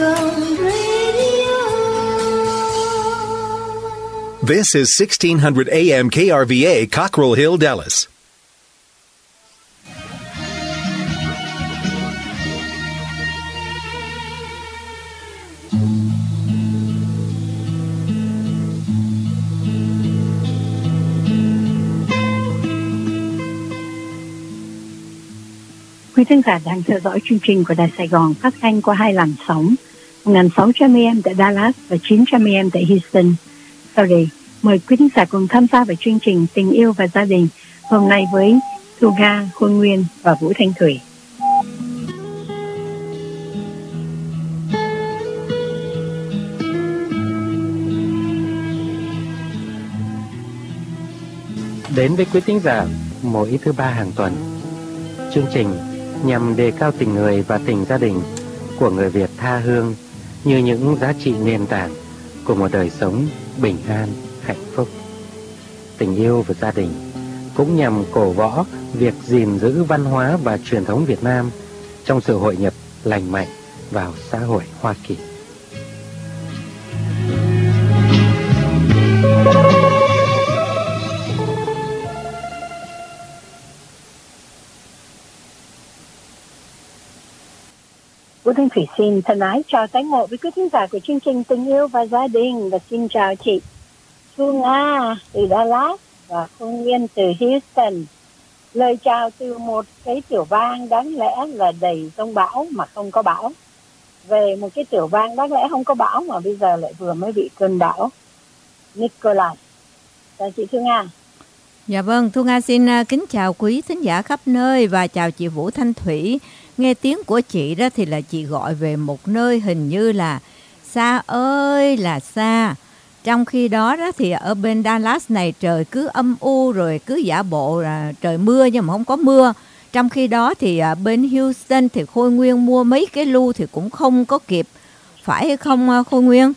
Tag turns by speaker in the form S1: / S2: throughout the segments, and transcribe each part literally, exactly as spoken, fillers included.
S1: Gòn Radio.
S2: This is sixteen hundred A M K R V A, Cockrell Hill, Dallas.
S3: Quý thính giả đang theo dõi chương trình của Đài Sài Gòn phát thanh qua hai làn sóng một nghìn sáu trăm A M tại Dallas và chín trăm A M tại Houston. Sau đây, mời quý thính giả cùng tham gia vào chương trình Tình yêu và gia đình hôm nay với Thu Nga, Khôn Nguyên và Vũ Thanh Thủy.
S4: Đến với quý thính giả mỗi thứ ba hàng tuần, chương trình nhằm đề cao tình người và tình gia đình của người Việt tha hương như những giá trị nền tảng của một đời sống bình an, hạnh phúc. Tình yêu và gia đình cũng nhằm cổ võ việc gìn giữ văn hóa và truyền thống Việt Nam trong sự hội nhập lành mạnh vào xã hội Hoa Kỳ.
S3: Vũ Thanh Thủy xin thân ái chào tái ngộ với quý thính giả của chương trình Tình yêu và gia đình, và xin chào chị Thu Nga từ Dallas và Khôn Nguyên từ Houston. Lời chào từ một cái tiểu bang đáng lẽ là đầy giông bão mà không có bão, về một cái tiểu bang đáng lẽ không có bão mà bây giờ lại vừa mới bị cơn bão Nicholas. Chào chị Thu Nga.
S5: Dạ vâng, Thu Nga xin kính chào quý thính giả khắp nơi và chào chị Vũ Thanh Thủy. Nghe tiếng của chị đó thì là chị gọi về một nơi hình như là xa ơi là xa. Trong khi đó đó thì ở bên Dallas này trời cứ âm u rồi cứ giả bộ là trời mưa nhưng mà không có mưa. Trong khi đó thì bên Houston thì Khôi Nguyên mua mấy cái lu thì cũng không có kịp. Phải không Khôi Nguyên?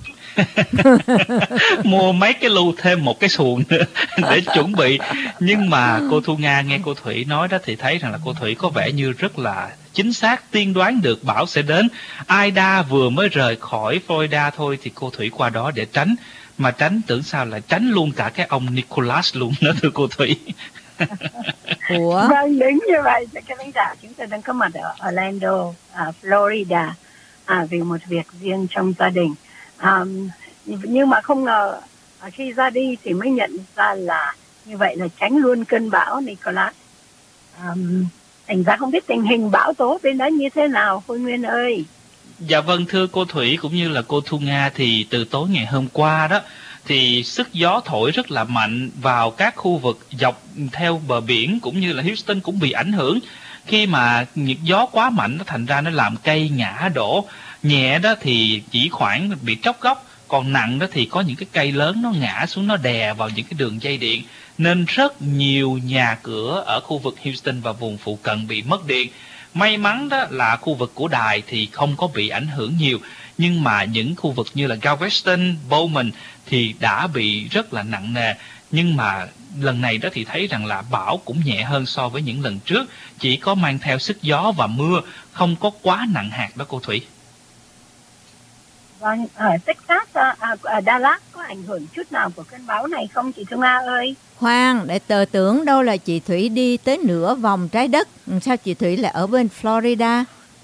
S6: Mua mấy cái lu thêm một cái xuồng nữa để chuẩn bị. Nhưng mà cô Thu Nga nghe cô Thủy nói đó thì thấy rằng là cô Thủy có vẻ như rất là chính xác, tiên đoán được bão sẽ đến. Ida vừa mới rời khỏi Florida thôi thì cô Thủy qua đó để tránh. Mà tránh tưởng sao lại tránh luôn cả cái ông Nicholas luôn đó thưa cô Thủy.
S3: Ủa? Vâng, đúng như vậy. Các khán giả, chúng tôi đang có mặt ở Orlando, uh, Florida, à, vì một việc riêng trong gia đình. Um, nhưng mà không ngờ khi ra đi thì mới nhận ra là như vậy là tránh luôn cơn bão Nicholas. Um, thành ra không biết tình hình bão tố bên đó như thế nào, Khôi Nguyên ơi.
S6: Dạ vâng, thưa cô Thủy cũng như là cô Thu Nga, thì từ tối ngày hôm qua đó thì sức gió thổi rất là mạnh vào các khu vực dọc theo bờ biển, cũng như là Houston cũng bị ảnh hưởng. Khi mà nhiệt gió quá mạnh nó thành ra nó làm cây ngã đổ. Nhẹ đó thì chỉ khoảng bị tróc gốc, còn nặng đó thì có những cái cây lớn nó ngã xuống, nó đè vào những cái đường dây điện, nên rất nhiều nhà cửa ở khu vực Houston và vùng phụ cận bị mất điện. May mắn đó là khu vực của đài thì không có bị ảnh hưởng nhiều, nhưng mà những khu vực như là Galveston, Bowman thì đã bị rất là nặng nề. Nhưng mà lần này đó thì thấy rằng là bão cũng nhẹ hơn so với những lần trước, chỉ có mang theo sức gió và mưa, không có quá nặng hạt đó cô Thủy.
S3: Vâng, ở Texas, à, ở Dallas có ảnh hưởng chút nào của cơn bão này không chị Thu Nga ơi?
S5: Khoan, để tờ tưởng đâu là chị Thủy đi tới nửa vòng trái đất. Sao chị Thủy lại ở bên Florida?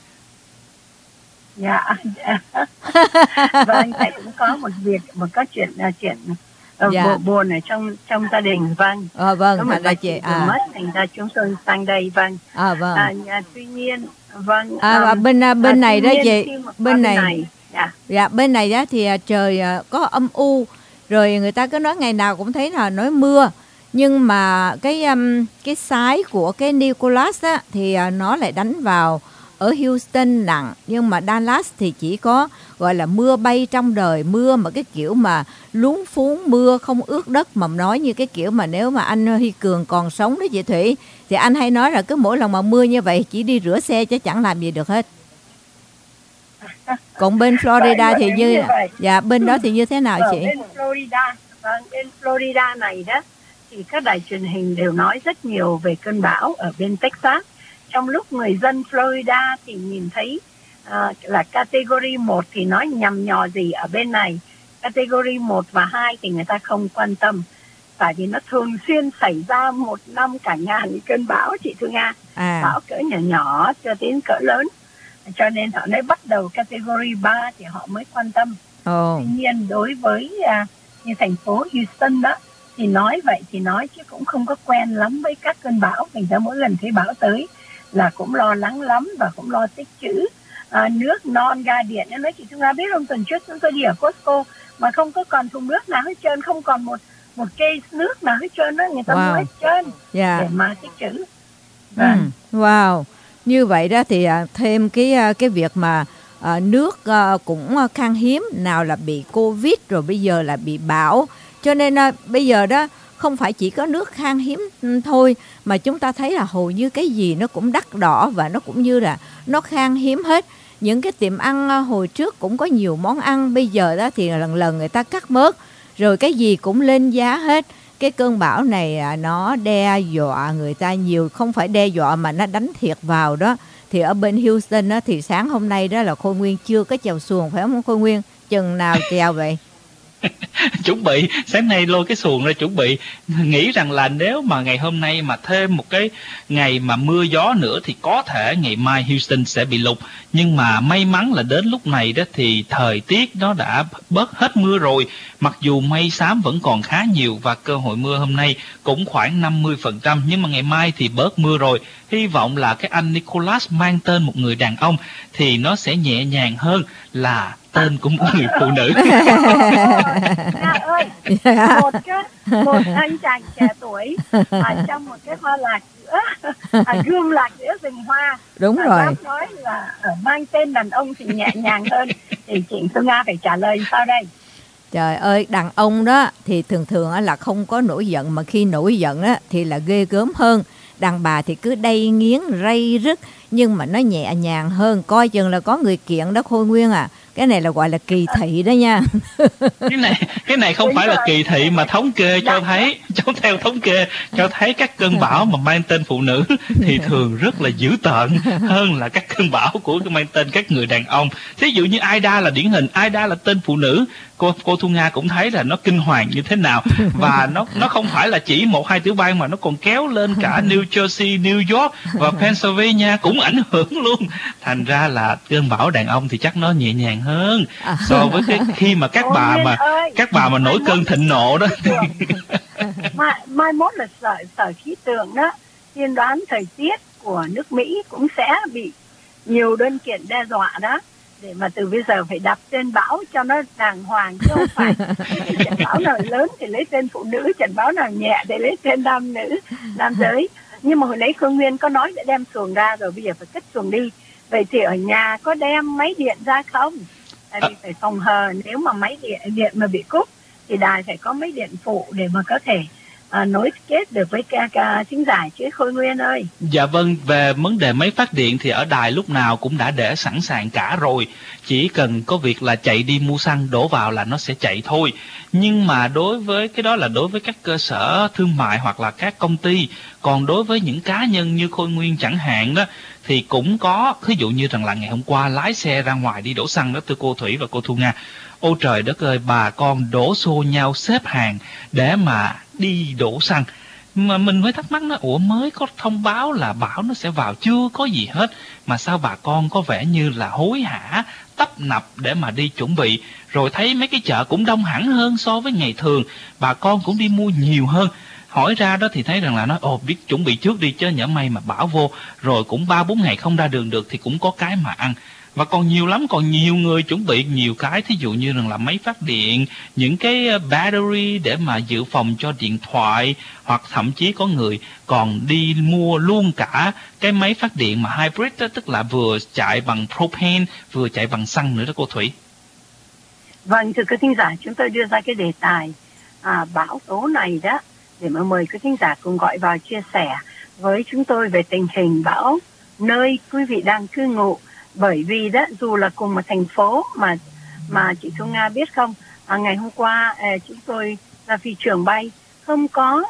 S3: Dạ, vâng, thầy cũng có một việc, một cái chuyện chuyện uh, dạ. buồn ở trong trong gia đình, vâng.
S5: À, vâng,
S3: có một
S5: là chị à.
S3: mất, thành ra chúng tôi sang đây, vâng.
S5: À, vâng.
S3: À, nhà, tuy nhiên, vâng.
S5: À,
S3: um,
S5: bên bên
S3: à,
S5: này đó chị, bên này.
S3: này dạ.
S5: dạ, bên này đó thì trời có âm u, rồi người ta cứ nói ngày nào cũng thấy là nói mưa. Nhưng mà cái um, cái sái của cái Nicholas á, thì uh, nó lại đánh vào ở Houston nặng. Nhưng mà Dallas thì chỉ có gọi là mưa bay trong đời, mưa mà cái kiểu mà luống phún mưa không ướt đất, mà nói như cái kiểu mà nếu mà anh Huy Cường còn sống đó chị Thủy, thì anh hay nói là cứ mỗi lần mà mưa như vậy chỉ đi rửa xe chứ chẳng làm gì được hết. Còn bên Florida thì như, như dạ bên đó thì như thế nào chị?
S3: Ở bên Florida, vâng, bên Florida này đó thì các đài truyền hình đều nói rất nhiều về cơn bão ở bên Texas. Trong lúc người dân Florida thì nhìn thấy à, là category một thì nói nhằm nhò gì ở bên này, category một và hai thì người ta không quan tâm, tại vì nó thường xuyên xảy ra một năm cả ngàn cơn bão chị Thu Nga,
S5: À.
S3: bão cỡ nhỏ nhỏ cho đến cỡ lớn, cho nên họ mới bắt đầu category ba thì họ mới quan tâm.
S5: Ồ.
S3: Tuy nhiên đối với à, như thành phố Houston đó thì nói vậy thì nói chứ cũng không có quen lắm với các cơn bão. Mình ra mỗi lần thấy bão tới là cũng lo lắng lắm và cũng lo tích trữ à, nước, non, ga điện. Em nói chị Thu Nga biết không, tuần trước chúng tôi đi ở Costco mà không có còn thùng nước nào hết trơn, không còn một một cây nước nào hết trơn đó, người ta
S5: Wow.
S3: mua hết trơn
S5: Dạ.
S3: để mà tích trữ.
S5: Ừ.
S3: Vâng.
S5: Wow. Như vậy đó thì à, thêm cái à, cái việc mà à, nước à, cũng à, khan hiếm, nào là bị Covid rồi bây giờ là bị bão. Cho nên à, bây giờ đó không phải chỉ có nước khan hiếm ừ, thôi, mà chúng ta thấy là hầu như cái gì nó cũng đắt đỏ và nó cũng như là nó khan hiếm hết. Những cái tiệm ăn à, hồi trước cũng có nhiều món ăn, bây giờ đó thì lần lần người ta cắt bớt, rồi cái gì cũng lên giá hết. Cái cơn bão này à, nó đe dọa người ta nhiều, không phải đe dọa mà nó đánh thiệt vào đó. Thì ở bên Houston đó, thì sáng hôm nay đó là Khôi Nguyên chưa có chèo xuồng, phải không Khôi Nguyên? Chừng nào chèo vậy?
S6: Chuẩn bị sáng nay lôi cái xuồng ra chuẩn bị, nghĩ rằng là nếu mà ngày hôm nay mà thêm một cái ngày mà mưa gió nữa thì có thể ngày mai Houston sẽ bị lụt. Nhưng mà may mắn là đến lúc này đó thì thời tiết nó đã bớt hết mưa rồi, mặc dù mây xám vẫn còn khá nhiều và cơ hội mưa hôm nay cũng khoảng năm mươi phần trăm, nhưng mà ngày mai thì bớt mưa rồi. Hy vọng là cái anh Nicholas mang tên một người đàn ông thì nó sẽ nhẹ nhàng hơn là tên của một người phụ nữ.
S3: Nga ơi,
S5: Dạ.
S3: một cái một anh chàng trẻ tuổi ở trong một cái hoa lạc giữa à, gươm lạc giữa rừng hoa,
S5: Đúng
S3: à,
S5: rồi.
S3: dám nói là ở mang tên đàn ông thì nhẹ nhàng hơn, thì chị Thu Nga phải trả lời sao đây?
S5: Trời ơi, đàn ông đó thì thường thường á là không có nổi giận, mà khi nổi giận á thì là ghê gớm hơn. Đàn bà thì cứ đay nghiến ray rứt, nhưng mà nó nhẹ nhàng hơn. Coi chừng là có người kiện đó Khôi Nguyên à. Cái này là gọi là kỳ thị đó nha.
S6: cái này cái này không
S3: Đúng
S6: phải là
S3: rồi.
S6: kỳ thị mà thống kê cho thấy, cho theo thống kê cho thấy các cơn bão mà mang tên phụ nữ thì thường rất là dữ tợn hơn là các cơn bão của mang tên các người đàn ông. Thí dụ như Ida là điển hình, Ida là tên phụ nữ, cô cô Thu Nga cũng thấy là nó kinh hoàng như thế nào, và nó nó không phải là chỉ một hai tiểu bang mà nó còn kéo lên cả New Jersey, New York và Pennsylvania cũng ảnh hưởng luôn. Thành ra là cơn bão đàn ông thì chắc nó nhẹ nhàng hơn so với cái khi mà các
S3: Ôi,
S6: bà
S3: Nguyên
S6: mà
S3: ơi,
S6: các bà mà nổi
S3: mai
S6: cơn
S3: mốt
S6: thịnh nộ đó thì
S3: mai, mai mốt là sở sở khí tượng đó tiên đoán thời tiết của nước Mỹ cũng sẽ bị nhiều đơn kiện đe dọa đó, để mà từ bây giờ phải đặt tên bão cho nó đàng hoàng, chứ không phải trận bão nào lớn thì lấy tên phụ nữ, trận bão nào nhẹ thì lấy tên nam nữ, nam giới. Nhưng mà hồi nãy Khương Nguyên có nói để đem xuồng ra rồi, bây giờ phải cất xuồng đi. Vậy thì ở nhà có đem máy điện ra không? Tại vì phải phòng hờ, nếu mà máy điện điện mà bị cúp thì đài phải có máy điện phụ để mà có thể à, nối kết được với ca, ca thính giả chứ Khôi Nguyên ơi.
S6: Dạ vâng, về vấn đề máy phát điện thì ở đài lúc nào cũng đã để sẵn sàng cả rồi. Chỉ cần có việc là chạy đi mua xăng đổ vào là nó sẽ chạy thôi. Nhưng mà đối với cái đó là đối với các cơ sở thương mại hoặc là các công ty. Còn đối với những cá nhân như Khôi Nguyên chẳng hạn đó thì cũng có, ví dụ như rằng là ngày hôm qua lái xe ra ngoài đi đổ xăng đó thưa cô Thủy và cô Thu Nga. Ôi trời đất ơi, bà con đổ xô nhau xếp hàng để mà đi đổ xăng. Mà mình mới thắc mắc nó, ủa mới có thông báo là bão nó sẽ vào, chưa có gì hết mà sao bà con có vẻ như là hối hả tấp nập để mà đi chuẩn bị. Rồi thấy mấy cái chợ cũng đông hẳn hơn so với ngày thường, bà con cũng đi mua nhiều hơn. Hỏi ra đó thì thấy rằng là nói ồ biết chuẩn bị trước đi chứ nhỡ may mà bão vô rồi cũng ba bốn ngày không ra đường được thì cũng có cái mà ăn. Và còn nhiều lắm, còn nhiều người chuẩn bị nhiều cái, thí dụ như rằng là máy phát điện, những cái battery để mà dự phòng cho điện thoại, hoặc thậm chí có người còn đi mua luôn cả cái máy phát điện mà hybrid đó, tức là vừa chạy bằng propane vừa chạy bằng xăng nữa đó cô Thủy.
S3: Vâng, thưa quý thính giả, chúng tôi đưa ra cái đề tài à, bão tố này đó để mà mời quý thính giả cùng gọi vào chia sẻ với chúng tôi về tình hình bão nơi quý vị đang cư ngụ. Bởi vì đó dù là cùng một thành phố mà mà chị Thu Nga biết không, à, ngày hôm qua à, chúng tôi là phi trường bay không có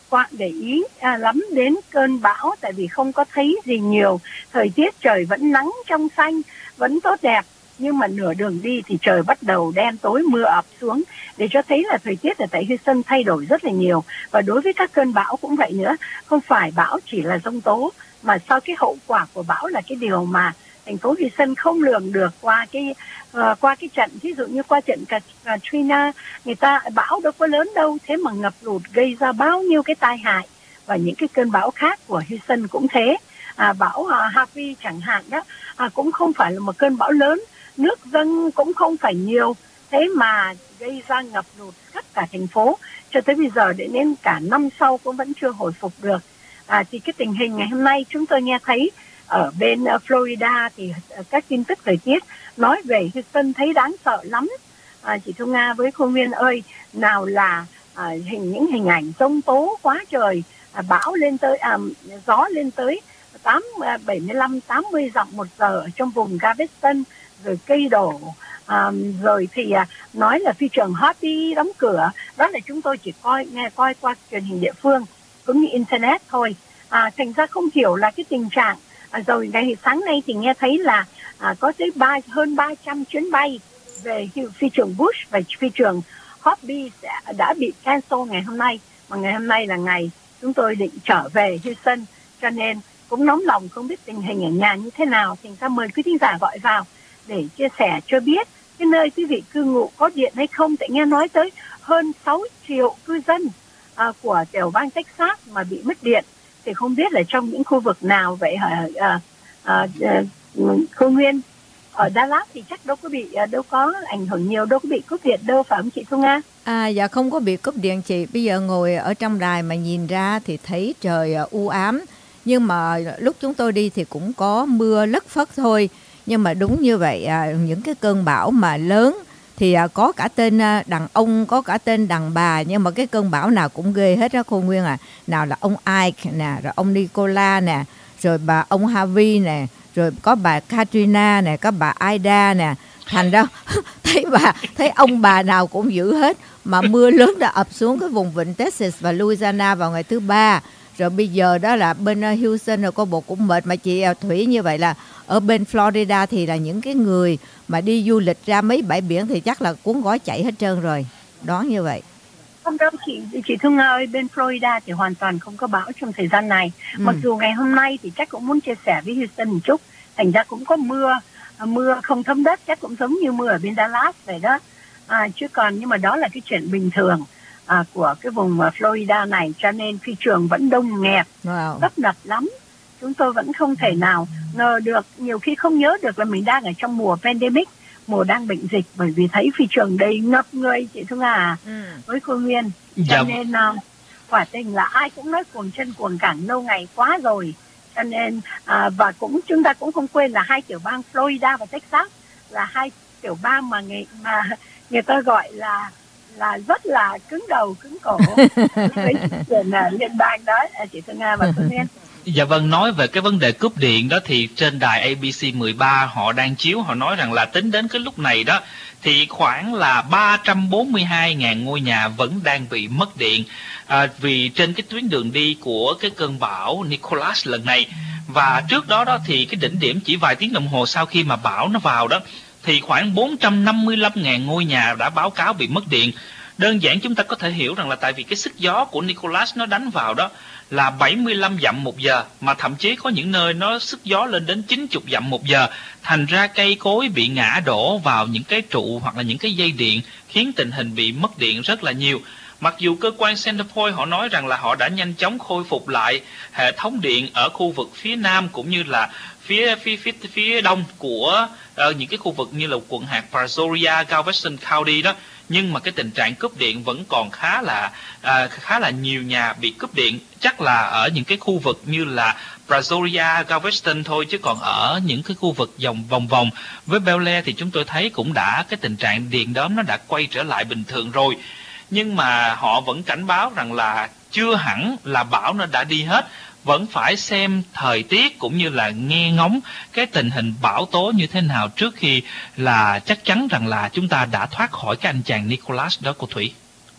S3: qua để ý à, lắm đến cơn bão, tại vì không có thấy gì nhiều. Thời tiết trời vẫn nắng trong xanh, vẫn tốt đẹp, nhưng mà nửa đường đi thì trời bắt đầu đen tối, mưa ập xuống, để cho thấy là thời tiết ở tại Houston thay đổi rất là nhiều. Và đối với các cơn bão cũng vậy nữa, không phải bão chỉ là giông tố, mà sau cái hậu quả của bão là cái điều mà thành phố Houston không lường được qua cái uh, qua cái trận, ví dụ như qua trận Katrina, người ta bão đâu có lớn đâu, thế mà ngập lụt gây ra bao nhiêu cái tai hại. Và những cái cơn bão khác của Houston cũng thế, à, bão uh, Harvey chẳng hạn đó, à, cũng không phải là một cơn bão lớn, nước dâng cũng không phải nhiều, thế mà gây ra ngập lụt khắp cả thành phố. Cho tới bây giờ đến đến cả năm sau cũng vẫn chưa hồi phục được. À, thì cái tình hình ngày hôm nay chúng tôi nghe thấy ở bên uh, Florida thì uh, các tin tức thời tiết nói về Houston thấy đáng sợ lắm. À, chị Thu Nga với cô Nguyên ơi, nào là à, hình những hình ảnh giông tố quá trời, à, bão lên tới à, gió lên tới tám bảy mươi lăm tám mươi dặm một giờ ở trong vùng Galveston, rồi cây đổ, à, rồi thì à, nói là phi trường Harvey đóng cửa. Đó là chúng tôi chỉ coi nghe coi qua truyền hình địa phương cũng như internet thôi. À, thành ra không hiểu là cái tình trạng. À, rồi ngày sáng nay thì nghe thấy là à, có tới ba hơn ba trăm chuyến bay về phi trường Bush và phi trường Harvey đã bị cancel ngày hôm nay, mà ngày hôm nay là ngày chúng tôi định trở về Houston, cho nên cũng nóng lòng không biết tình hình ở nhà như thế nào. Thành ra mời quý thính giả gọi vào để chia sẻ cho biết cái nơi quý vị cư ngụ có điện hay không. Tại nghe nói tới hơn sáu triệu cư dân à, của tiểu bang Texas mà bị mất điện, thì không biết là trong những khu vực nào vậy hả? À, à, à, cô Nguyên, ở Dallas thì chắc đâu có bị đâu có ảnh hưởng nhiều, đâu có bị cúp điện đâu, phải không chị Thu Nga?
S5: À, dạ không có bị cúp điện chị. Bây giờ ngồi ở trong đài mà nhìn ra thì thấy trời u ám, nhưng mà lúc chúng tôi đi thì cũng có mưa lất phất thôi. Nhưng mà đúng như vậy, à, những cái cơn bão mà lớn thì à, có cả tên à, đàn ông, có cả tên đàn bà, nhưng mà cái cơn bão nào cũng ghê hết đó cô Nguyên à. Nào là ông Ike nè, rồi ông Nicola nè, rồi bà ông Harvey nè, rồi có bà Katrina nè, có bà Ida nè. Thành ra thấy bà thấy ông bà nào cũng dữ hết. Mà mưa lớn đã ập xuống cái vùng vịnh Texas và Louisiana vào ngày thứ ba. Rồi bây giờ đó là bên Houston rồi cô bộ cũng mệt. Mà chị Thủy, như vậy là ở bên Florida thì là những cái người mà đi du lịch ra mấy bãi biển thì chắc là cuốn gói chạy hết trơn rồi, đoán như vậy.
S3: Không đâu chị, chị Thu Nga ơi, bên Florida thì hoàn toàn không có bão trong thời gian này. Ừ. Mặc dù ngày hôm nay thì chắc cũng muốn chia sẻ với Houston một chút, thành ra cũng có mưa, mưa không thấm đất, chắc cũng giống như mưa ở bên Dallas vậy đó. À, chứ còn nhưng mà đó là cái chuyện bình thường à, của cái vùng Florida này, cho nên phi trường vẫn đông nghẹt, wow, tấp nập lắm. Chúng tôi vẫn không thể nào ngờ được, nhiều khi không nhớ được là mình đang ở trong mùa pandemic, mùa đang bệnh dịch, bởi vì thấy phi trường đầy ngập người chị Thu Nga à, ừ. với cô Nguyên. Cho dạ. nên uh, quả tình là ai cũng nói cuồng chân cuồng cẳng lâu ngày quá rồi. Cho nên uh, và cũng chúng ta cũng không quên là hai tiểu bang Florida và Texas là hai tiểu bang mà người mà người ta gọi là là rất là cứng đầu cứng cổ với chuyện liên bang đó, chị Thu Nga và cô Nguyên.
S6: Dạ vâng, nói về cái vấn đề cúp điện đó thì trên đài A B C mười ba họ đang chiếu, họ nói rằng là tính đến cái lúc này đó thì khoảng là ba trăm bốn mươi hai nghìn ngôi nhà vẫn đang bị mất điện à, vì trên cái tuyến đường đi của cái cơn bão Nicholas lần này. Và trước đó đó thì cái đỉnh điểm chỉ vài tiếng đồng hồ sau khi mà bão nó vào đó thì khoảng bốn trăm năm mươi lăm nghìn ngôi nhà đã báo cáo bị mất điện. Đơn giản chúng ta có thể hiểu rằng là tại vì cái sức gió của Nicholas nó đánh vào đó là bảy mươi lăm dặm một giờ, mà thậm chí có những nơi nó sức gió lên đến chín mươi dặm một giờ. Thành ra cây cối bị ngã đổ vào những cái trụ hoặc là những cái dây điện, khiến tình hình bị mất điện rất là nhiều. Mặc dù cơ quan Centerpoint họ nói rằng là họ đã nhanh chóng khôi phục lại hệ thống điện ở khu vực phía nam cũng như là phía phía phía phía đông của uh, những cái khu vực như là quận hạt Brazoria, Galveston County đó, nhưng mà cái tình trạng cúp điện vẫn còn khá là uh, khá là nhiều nhà bị cúp điện. Chắc là ở những cái khu vực như là Brazoria, Galveston thôi, chứ còn ở những cái khu vực vòng vòng vòng với Bel Air thì chúng tôi thấy cũng đã cái tình trạng điện đóm nó đã quay trở lại bình thường rồi. Nhưng mà họ vẫn cảnh báo rằng là chưa hẳn là bão nó đã đi hết, vẫn phải xem thời tiết cũng như là nghe ngóng cái tình hình bão tố như thế nào trước khi là chắc chắn rằng là chúng ta đã thoát khỏi cái anh chàng Nicholas đó cô Thủy.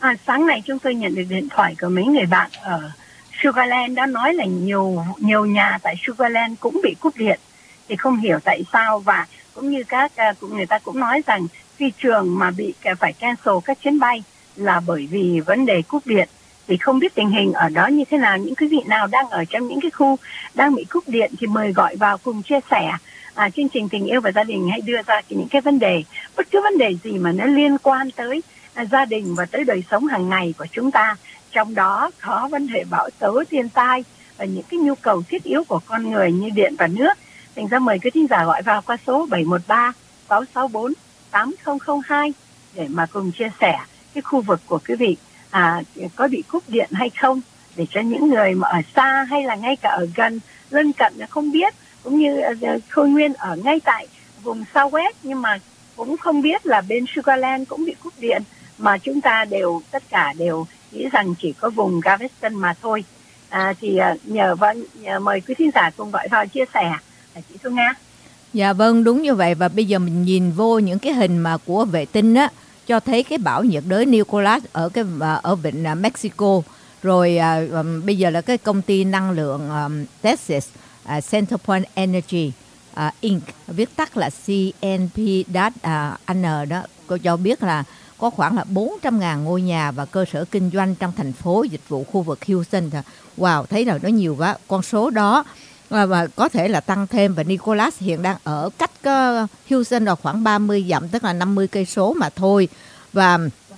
S3: À, sáng nay chúng tôi nhận được điện thoại của mấy người bạn ở Sugarland đã nói là nhiều nhiều nhà tại Sugarland cũng bị cúp điện, thì không hiểu tại sao, và cũng như các cũng người ta cũng nói rằng phi trường mà bị phải cancel các chuyến bay là bởi vì vấn đề cúp điện. Thì không biết tình hình ở đó như thế nào. Những quý vị nào đang ở trong những cái khu đang bị cúp điện thì mời gọi vào cùng chia sẻ. À, chương trình Tình Yêu và Gia Đình hay đưa ra những cái vấn đề, bất cứ vấn đề gì mà nó liên quan tới à, gia đình và tới đời sống hàng ngày của chúng ta, trong đó có vấn đề bão tố, thiên tai và những cái nhu cầu thiết yếu của con người như điện và nước. Thành ra mời quý thính giả gọi vào qua số bảy một ba sáu sáu bốn tám không không hai để mà cùng chia sẻ cái khu vực của quý vị à, có bị cúp điện hay không, để cho những người mà ở xa hay là ngay cả ở gần lân cận không biết, cũng như uh, Khôi Nguyên ở ngay tại vùng Southwest nhưng mà cũng không biết là bên Sugarland cũng bị cúp điện, mà chúng ta đều tất cả đều nghĩ rằng chỉ có vùng Galveston mà thôi. À, thì uh, nhờ, vâng, nhờ mời quý thính giả cùng gọi vào chia sẻ. À, chị Thu Nga.
S5: Dạ vâng, đúng như vậy. Và bây giờ mình nhìn vô những cái hình mà của vệ tinh á, cho thấy cái bão nhiệt đới Nicholas ở cái ở vịnh Mexico. Rồi à, bây giờ là cái công ty năng lượng um, Texas uh, Centerpoint Energy uh, Incorporated, viết tắt là xê en pê N đó, cô cho biết là có khoảng là bốn trăm ngàn ngôi nhà và cơ sở kinh doanh trong thành phố dịch vụ khu vực Houston. Wow, thấy là nó nhiều quá. Con số đó và có thể là tăng thêm, và Nicholas hiện đang ở cách uh, Houston là khoảng ba mươi dặm, tức là năm mươi cây số mà thôi. Và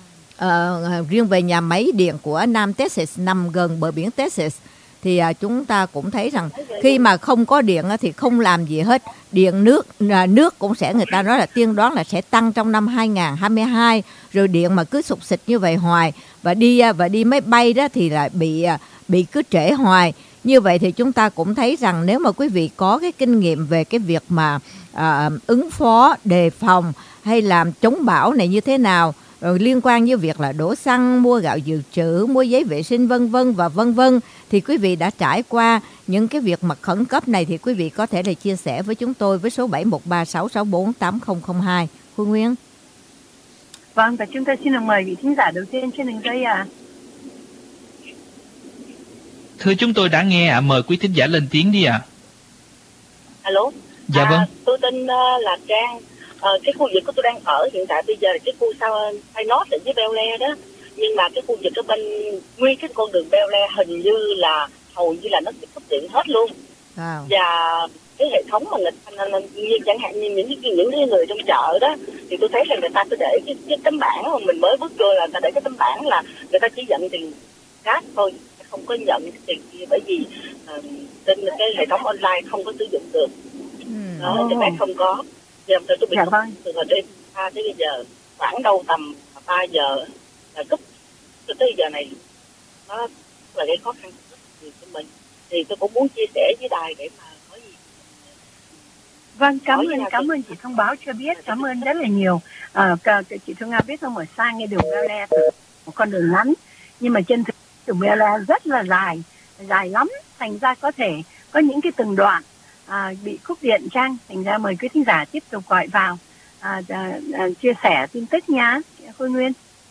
S5: uh, riêng về nhà máy điện của Nam Texas nằm gần bờ biển Texas thì uh, chúng ta cũng thấy rằng khi mà không có điện uh, thì không làm gì hết. Điện nước uh, nước cũng sẽ, người ta nói là tiên đoán là sẽ tăng trong năm hai không hai hai, rồi điện mà cứ sụp xịt như vậy hoài, và đi uh, và đi máy bay đó thì lại bị uh, bị cứ trễ hoài. Như vậy thì chúng ta cũng thấy rằng nếu mà quý vị có cái kinh nghiệm về cái việc mà à, ứng phó, đề phòng hay làm chống bão này như thế nào, rồi liên quan với việc là đổ xăng, mua gạo dự trữ, mua giấy vệ sinh vân vân và vân vân, thì quý vị đã trải qua những cái việc mà khẩn cấp này thì quý vị có thể là chia sẻ với chúng tôi với số bảy một ba sáu sáu bốn tám không không hai. Phương Nguyên.
S3: Vâng, và chúng ta xin được mời vị thính giả đầu tiên trên đường dây à.
S6: Thưa chúng tôi đã nghe ạ, à, mời quý thính giả lên tiếng đi ạ. À.
S7: Alo.
S6: Dạ
S7: à,
S6: vâng.
S7: Tôi tên uh, là Trang. Uh, cái khu vực của tôi đang ở hiện tại bây giờ là cái khu sau Pinot ở dưới Bel Air đó. Nhưng mà cái khu vực ở bên nguyên cái con đường Bel Air hình như là hầu như là nó bị cúp điện hết luôn. Wow. Và cái hệ thống mà người ta, như chẳng hạn như những những những người trong chợ đó, thì tôi thấy là người ta cứ để cái, cái tấm bảng mà mình mới bước vô là người ta để cái tấm bảng là người ta chỉ nhận tiền cát thôi, không có nhận tiền gì, bởi vì uh, trên cái hệ thống online không có sử dụng được. Ừ. Đó, cho nên không có. Giờ tôi bị cúp từ hồi đêm ba tới bây giờ, khoảng đâu tầm ba giờ là cúp cho tới giờ này, nó là cái khó khăn rất nhiều cho mình. Thì tôi cũng muốn chia sẻ với đài để mà có gì.
S3: Vâng, cảm ơn cảm ơn chị thông báo cho biết, cảm ơn rất là nhiều. À, chị Thu Nga biết không, ở xa nghe đường Bel Air một con đường ngắn, nhưng mà trên thực đường Bel Air rất là dài, dài lắm, thành ra có thể có những cái từng đoạn à, bị cúp điện. Trang, thành ra mời quý thính giả tiếp tục gọi vào à, à, à, chia sẻ tin tức nha, Khôi Nguyên.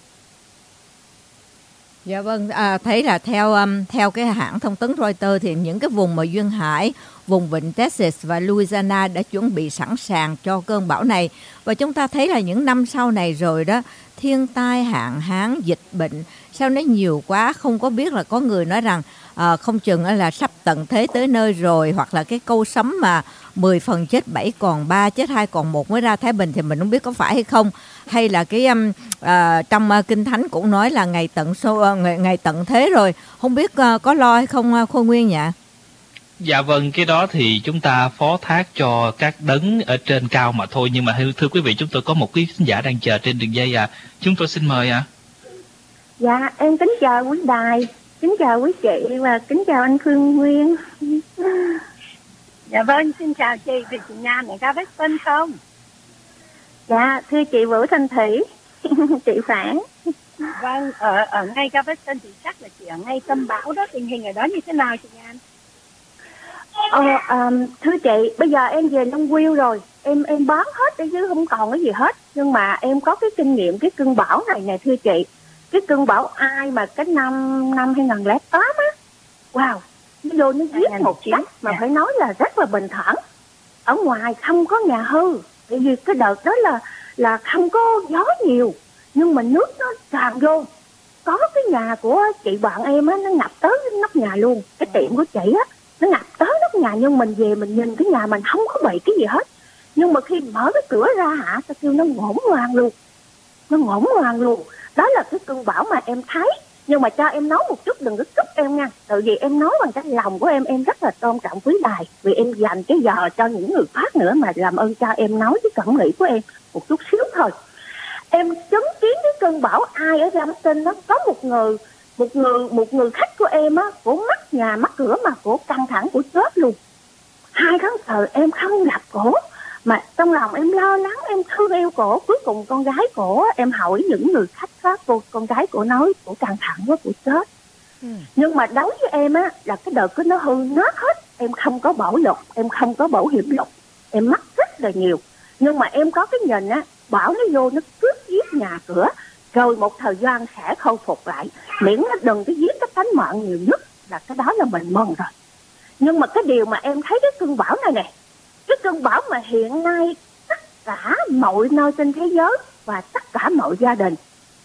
S5: Dạ vâng, à, thấy là theo um, theo cái hãng thông tấn Reuters thì những cái vùng mà duyên hải, vùng vịnh Texas và Louisiana đã chuẩn bị sẵn sàng cho cơn bão này. Và chúng ta thấy là những năm sau này rồi đó, thiên tai, hạn hán, dịch bệnh sao nó nhiều quá, không có biết là có người nói rằng à, không chừng là sắp tận thế tới nơi rồi, hoặc là cái câu sấm mà mười phần chết bảy còn ba, chết hai còn một mới ra Thái Bình, thì mình không biết có phải hay không, hay là cái um, à, trong uh, Kinh Thánh cũng nói là ngày tận số uh, ngày, ngày tận thế rồi, không biết uh, có lo hay không uh, Khôi Nguyên nhỉ?
S6: Dạ vâng, cái đó thì chúng ta phó thác cho các đấng ở trên cao mà thôi. Nhưng mà thưa quý vị, chúng tôi có một quý khán giả đang chờ trên đường dây à. Chúng tôi xin mời ạ. À.
S1: Dạ, em kính chào quý đài, kính chào quý chị và kính chào anh Phương Nguyên.
S3: Dạ vâng, xin chào chị, thì chị Nga ở Galveston không?
S1: Dạ, thưa chị Vũ Thanh Thủy, chị Phản.
S3: Vâng, ở, ở ngay Galveston thì chắc là chị ở ngay tâm bão đó, tình hình ở đó như thế nào chị Nga?
S1: Ờ, um, thưa chị, bây giờ em về Long View rồi, em em bán hết đấy chứ không còn cái gì hết. Nhưng mà em có cái kinh nghiệm cái cơn bão này nè thưa chị. cái cơn bão Ai mà cái năm năm hai không không tám á, wow, nó vô nó giết một cách mà phải nói là rất là bình thản. Ở ngoài không có nhà hư, tại vì cái đợt đó là là không có gió nhiều, nhưng mà nước nó tràn vô. Có cái nhà của chị bạn em á, nó ngập tới nóc nhà luôn. Cái tiệm của chị á, nó ngập tới nóc nhà, nhưng mình về mình nhìn cái nhà mình không có bị cái gì hết. Nhưng mà khi mở cái cửa ra hả, ta kêu nó ngổn ngoan luôn, nó ngổn ngoan luôn. Đó là cái cơn bão mà em thấy. Nhưng mà cho em nói một chút, đừng có cúp em nha. Tại vì em nói bằng cái lòng của em, em rất là tôn trọng quý đài. Vì em dành cái giờ cho những người khác nữa, mà làm ơn cho em nói cái cảm nghĩ của em một chút xíu thôi. Em chứng kiến cái cơn bão Ai ở Lam Tinh đó, có một người, một người, một người khách của em á, cổ mất nhà, mất cửa mà cổ căng thẳng, cổ chết luôn. Hai tháng trời em không gặp cổ, mà trong lòng em lo lắng, em thương yêu cổ. Cuối cùng con gái cổ, em hỏi những người khách khác, cô con gái cổ nói cổ căng thẳng quá, cổ chết. Ừ. Nhưng mà đối với em á, là cái đợt cái nó hư nát hết. Em không có bảo lục, em không có bảo hiểm lục, em mất rất là nhiều. Nhưng mà em có cái nhìn á, bão nó vô nó cướp giết nhà cửa, rồi một thời gian sẽ khôi phục lại. Miễn nó đừng cái giết cái tánh mạng nhiều nhất là cái đó là mình mừng rồi. Nhưng mà cái điều mà em thấy cái cơn bão này nè, cái cơn bão mà hiện nay tất cả mọi nơi trên thế giới và tất cả mọi gia đình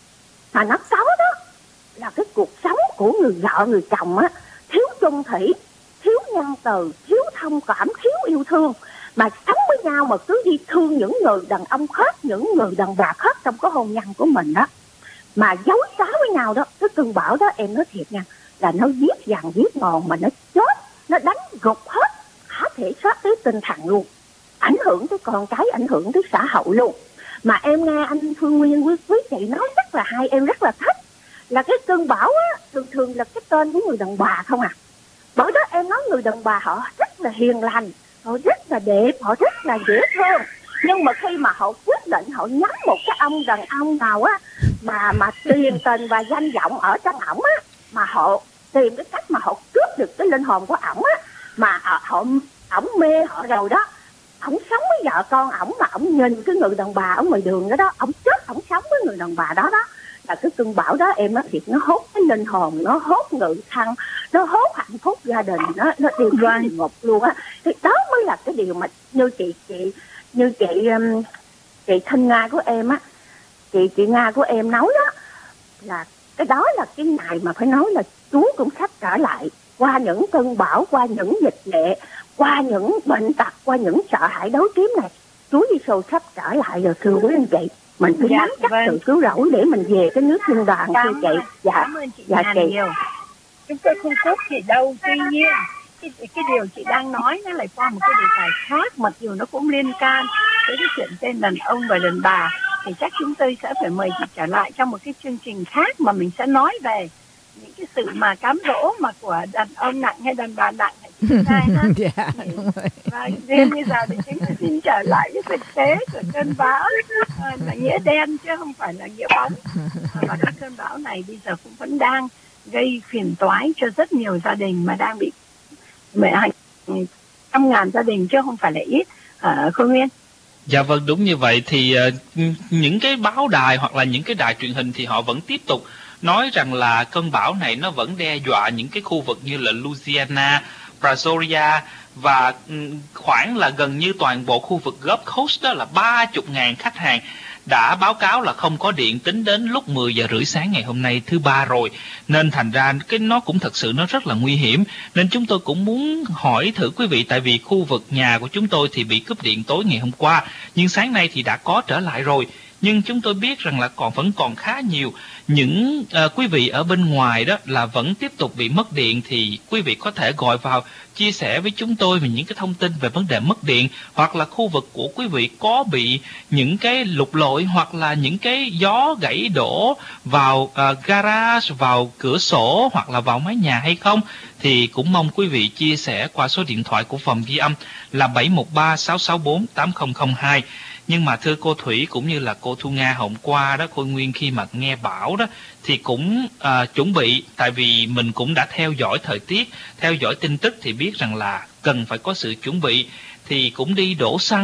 S1: mà nó xấu đó là cái cuộc sống của người vợ người chồng á, thiếu chung thủy, thiếu nhân từ, thiếu thông cảm, thiếu yêu thương, mà sống với nhau mà cứ đi thương những người đàn ông khác, những người đàn bà khác trong cái hôn nhân của mình đó, mà giấu xá với nhau đó. Cái cơn bão đó em nói thiệt nha, là nó giết dằn giết mòn, mà nó chết, nó đánh gục hết cả thể xác tới tinh thần luôn, ảnh hưởng tới con cái, ảnh hưởng tới xã hội luôn. Mà em nghe anh Phương Nguyên quý, quý chị nói rất là hay, em rất là thích, là cái cơn bão á, thường thường là cái tên của người đàn bà không à. Bởi đó em nói người đàn bà họ rất là hiền lành, họ rất là đẹp, họ rất là dễ thương. Nhưng mà khi mà họ quyết định họ nhắm một cái ông đàn ông nào á, mà mà tiền tình và danh vọng ở trong ổng á, mà họ tìm cái cách mà họ cướp được cái linh hồn của ổng á, mà họ ổng mê họ rồi đó, ổng sống với vợ con ổng, mà ổng nhìn cái người đàn bà ở ngoài đường đó đó, ổng chết ổng sống với người đàn bà đó đó. Là cái cơn bão đó em nói thiệt, nó hốt cái linh hồn, nó hốt người thân, nó hốt hạnh phúc gia đình, nó nó đều địa ngục luôn á. Thì đó mới là cái điều mà như chị chị như chị um, chị Thanh Nga của em á, chị chị Nga của em nói đó, là cái đó là cái ngày mà phải nói là Chúa cũng sắp trở lại, qua những cơn bão, qua những dịch lệ, qua những bệnh tật, qua những sợ hãi đối kiếm này, Chúa Giêsu sắp trở lại rồi thưa quý anh chị. Mình phải nắm chắc vâng. sự cứu rỗi để mình về cái nước thiên đàng thưa chị. Dạ,
S3: cảm ơn chị
S1: dạ chị.
S3: nhiều. Chúng tôi không cốt chị đâu, tuy nhiên cái, cái điều chị đang nói nó lại qua một cái đề tài khác, mặc dù nó cũng liên can tới cái chuyện tên đàn ông và đàn bà, thì chắc chúng tôi sẽ phải mời chị trở lại trong một cái chương trình khác mà mình sẽ nói về những cái sự mà cám dỗ mà của đàn ông nặng hay đàn bà nặng hay chúng ta ha.
S5: Dạ, đúng rồi.
S3: Và riêng bây giờ thì chúng ta xin trở lại cái thực tế của cơn bão à, là nghĩa đen chứ không phải là nghĩa bóng. À, và các cơn bão này bây giờ cũng vẫn đang gây phiền toái cho rất nhiều gia đình, mà đang bị mẹ hành trăm ngàn gia đình chứ không phải là ít. À, Khôi Nguyên.
S6: Dạ vâng, đúng như vậy. Thì uh, những cái báo đài hoặc là những cái đài truyền hình thì họ vẫn tiếp tục nói rằng là cơn bão này nó vẫn đe dọa những cái khu vực như là Louisiana, Brazoria và um, khoảng là gần như toàn bộ khu vực Gulf Coast, đó là ba mươi ngàn khách hàng đã báo cáo là không có điện tính đến lúc mười giờ rưỡi sáng ngày hôm nay thứ ba rồi. Nên thành ra cái nó cũng thật sự nó rất là nguy hiểm. Nên chúng tôi cũng muốn hỏi thử quý vị, tại vì khu vực nhà của chúng tôi thì bị cúp điện tối ngày hôm qua, nhưng sáng nay thì đã có trở lại rồi. Nhưng chúng tôi biết rằng là còn vẫn còn khá nhiều những uh, quý vị ở bên ngoài đó là vẫn tiếp tục bị mất điện. Thì quý vị có thể gọi vào chia sẻ với chúng tôi về những cái thông tin về vấn đề mất điện, hoặc là khu vực của quý vị có bị những cái lục lội hoặc là những cái gió gãy đổ vào uh, garage, vào cửa sổ hoặc là vào mái nhà hay không. Thì cũng mong quý vị chia sẻ qua số điện thoại của phòng ghi âm là bảy một ba sáu sáu bốn tám không không hai. Nhưng mà thưa cô Thủy cũng như là cô Thu Nga, hôm qua đó Khôi Nguyên khi mà nghe bão đó thì cũng uh, chuẩn bị, tại vì mình cũng đã theo dõi thời tiết, theo dõi tin tức thì biết rằng là cần phải có sự chuẩn bị, thì cũng đi đổ xăng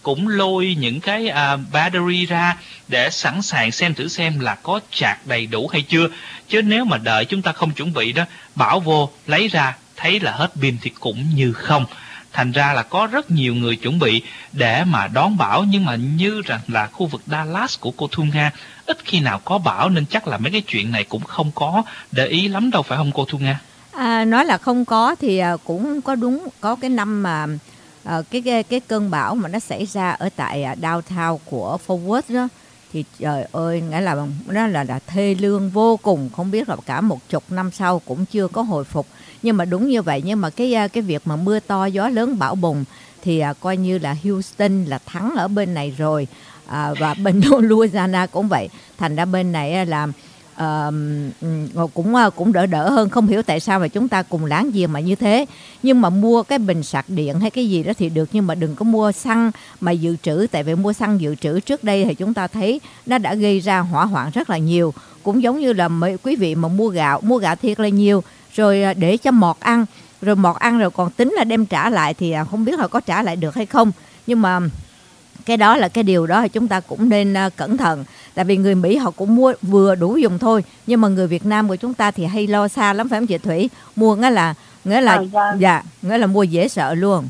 S6: cũng lôi những cái à, battery ra để sẵn sàng xem thử xem là có sạc đầy đủ hay chưa. Chứ nếu mà đợi chúng ta không chuẩn bị đó, bão vô lấy ra thấy là hết pin thì cũng như không. Thành ra là có rất nhiều người chuẩn bị để mà đón bão, nhưng mà như rằng là khu vực Dallas của cô Thu Nga ít khi nào có bão, nên chắc là mấy cái chuyện này cũng không có để ý lắm đâu, phải không cô Thu Nga?
S5: À, nói là không có thì à, cũng có đúng. Có cái năm mà à, cái, cái cái cơn bão mà nó xảy ra ở tại à, downtown của Fort Worth đó, thì trời ơi, nghĩa là nó là, là thê lương vô cùng. Không biết là cả một chục năm sau cũng chưa có hồi phục. Nhưng mà đúng như vậy. Nhưng mà cái cái việc mà mưa to gió lớn bão bùng thì à, coi như là Houston là thắng ở bên này rồi, à, và bên Louisiana cũng vậy. Thành ra bên này là uh, cũng cũng đỡ đỡ hơn. Không hiểu tại sao mà chúng ta cùng láng giềng mà như thế. Nhưng mà mua cái bình sạc điện hay cái gì đó thì được, nhưng mà đừng có mua xăng mà dự trữ. Tại vì mua xăng dự trữ trước đây thì chúng ta thấy nó đã gây ra hỏa hoạn rất là nhiều. Cũng giống như là mấy quý vị mà mua gạo, mua gạo thiệt là nhiều rồi để cho mọt ăn, rồi mọt ăn rồi còn tính là đem trả lại thì không biết là có trả lại được hay không. Nhưng mà cái đó là cái điều đó thì chúng ta cũng nên uh, cẩn thận. Tại vì người Mỹ họ cũng mua vừa đủ dùng thôi, nhưng mà người Việt Nam của chúng ta thì hay lo xa lắm, phải không chị Thủy? Mua nghĩa là nghĩa là à, dạ. dạ nghĩa là mua dễ sợ luôn.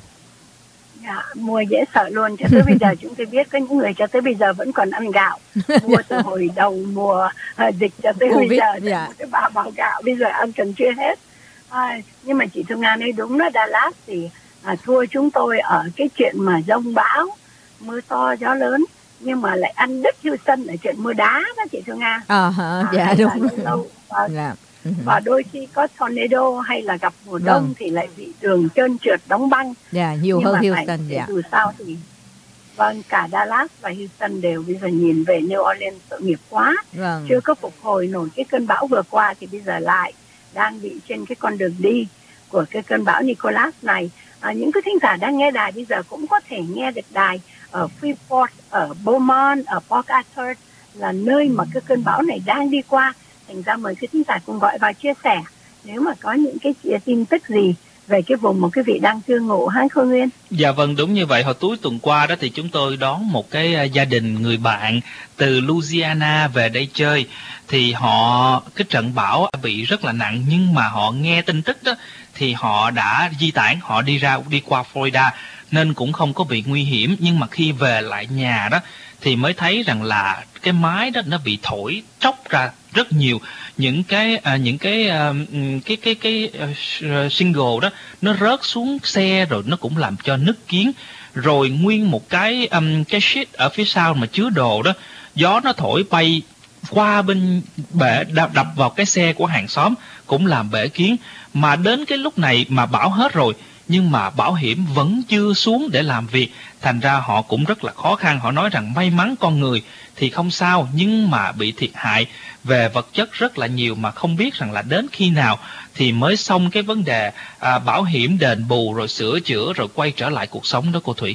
S3: Dạ, mua dễ sợ luôn. Cho tới bây giờ chúng tôi biết có những người cho tới bây giờ vẫn còn ăn gạo. Mua từ hồi đầu mùa uh, dịch cho tới Covid, bây giờ dạ. Cái bà bảo gạo bây giờ ăn cần chưa hết. À, nhưng mà chị Thu Nga nói đúng đó, Dallas thì à, thua chúng tôi ở cái chuyện mà giông bão, mưa to gió lớn, nhưng mà lại ăn đứt Houston ở chuyện mưa đá đó chị Thu Nga.
S5: À, à, dạ à, đúng.
S3: Lâu, và, dạ. Và đôi khi có tornado hay là gặp mùa đông vâng. thì lại bị đường trơn trượt đóng băng.
S5: Dạ, nhiều nhưng hơn Houston. Phải, dạ.
S3: Dù sao thì vâng, cả Dallas và Houston đều bây giờ nhìn về New Orleans tội nghiệp quá. Vâng. Chưa có phục hồi nổi cái cơn bão vừa qua thì bây giờ lại đang bị trên cái con đường đi của cái cơn bão Nicholas này. À, những cái thính giả đang nghe đài bây giờ cũng có thể nghe được đài ở Freeport, ở Beaumont, ở Port Arthur là nơi mà cái cơn bão này đang đi qua. Thành ra mời cái thính giả cùng gọi vào chia sẻ nếu mà có những cái tin tức gì về cái vùng mà quý vị đang cư ngụ hả Khôi Nguyên?
S6: Dạ vâng, đúng như vậy. Hồi cuối tuần qua đó thì chúng tôi đón một cái gia đình người bạn từ Louisiana về đây chơi. Thì họ, cái trận bão bị rất là nặng, nhưng mà họ nghe tin tức đó thì họ đã di tản, họ đi ra đi qua Florida nên cũng không có bị nguy hiểm. Nhưng mà khi về lại nhà đó thì mới thấy rằng là cái mái đó nó bị thổi tróc ra rất nhiều những cái à, những cái à, cái cái cái, cái uh, single đó nó rớt xuống xe, rồi nó cũng làm cho nứt kiến, rồi nguyên một cái um, cái sheet ở phía sau mà chứa đồ đó, gió nó thổi bay qua bên bể, đập, đập vào cái xe của hàng xóm cũng làm bể kiến. Mà đến cái lúc này mà bão hết rồi nhưng mà bảo hiểm vẫn chưa xuống để làm việc, thành ra họ cũng rất là khó khăn. Họ nói rằng may mắn con người thì không sao, nhưng mà bị thiệt hại về vật chất rất là nhiều, mà không biết rằng là đến khi nào thì mới xong cái vấn đề à, bảo hiểm đền bù rồi sửa chữa rồi quay trở lại cuộc sống đó cô Thủy.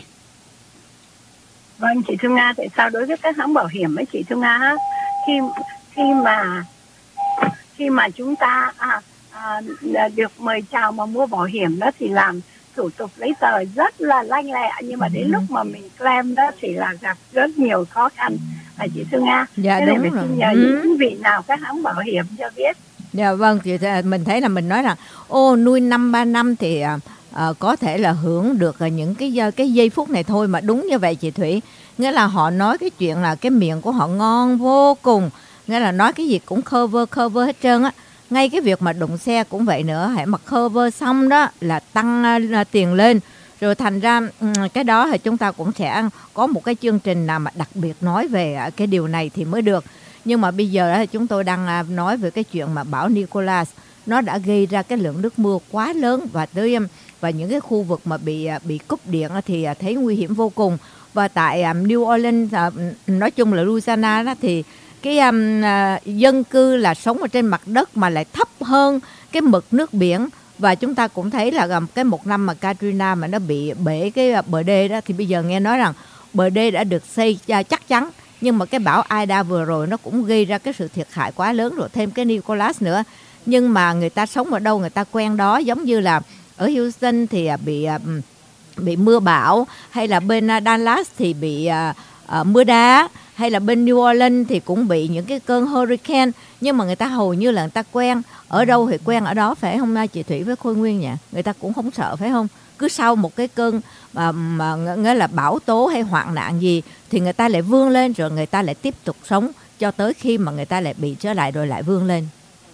S3: Vâng, chị Thu Nga, tại sao đối với các hãng bảo hiểm ấy chị Thu Nga, khi khi mà khi mà chúng ta à, à, được mời chào mà mua bảo hiểm đó thì làm thủ tục lấy tờ rất là lanh lẹ, nhưng mà đến lúc mà mình claim đó thì là gặp rất nhiều khó khăn à, chị Thu Nga.
S5: Dạ,
S3: thế
S5: đúng
S3: nên
S5: rồi.
S3: Xin nhờ ừ. những vị nào các hãng bảo hiểm cho biết.
S5: Dạ vâng, thì mình thấy là mình nói rằng ô nuôi năm ba năm thì à, à, có thể là hưởng được những cái cái giây phút này thôi, mà đúng như vậy chị Thủy. Nghĩa là họ nói cái chuyện là cái miệng của họ ngon vô cùng, nghĩa là nói cái gì cũng cover cover hết trơn á. Ngay cái việc mà đụng xe cũng vậy nữa, hãy mà cover xong đó là tăng uh, tiền lên. Rồi thành ra um, cái đó thì chúng ta cũng sẽ có một cái chương trình nào mà đặc biệt nói về uh, cái điều này thì mới được. Nhưng mà bây giờ uh, chúng tôi đang uh, nói về cái chuyện mà bão Nicholas nó đã gây ra cái lượng nước mưa quá lớn, và tới um, và những cái khu vực mà bị uh, bị cúp điện uh, thì uh, thấy nguy hiểm vô cùng. Và tại um, New Orleans, uh, nói chung là Louisiana đó, thì cái um, uh, dân cư là sống ở trên mặt đất mà lại thấp hơn cái mực nước biển. Và chúng ta cũng thấy là um, cái một năm mà Katrina mà nó bị bể cái uh, bờ đê đó, thì bây giờ nghe nói rằng bờ đê đã được xây uh, chắc chắn. Nhưng mà cái bão Ida vừa rồi nó cũng gây ra cái sự thiệt hại quá lớn, rồi thêm cái Nicholas nữa. Nhưng mà người ta sống ở đâu người ta quen đó, giống như là ở Houston thì uh, bị uh, bị mưa bão, hay là bên uh, Dallas thì bị uh, uh, mưa đá, hay là bên New Orleans thì cũng bị những cái cơn hurricane. Nhưng mà người ta hầu như là người ta quen, ở đâu thì quen ở đó, phải không chị Thủy với Khôi Nguyên nhỉ? Người ta cũng không sợ, phải không? Cứ sau một cái cơn mà, mà nghĩa là bão tố hay hoạn nạn gì thì người ta lại vươn lên, rồi người ta lại tiếp tục sống cho tới khi mà người ta lại bị trở lại rồi lại vươn lên.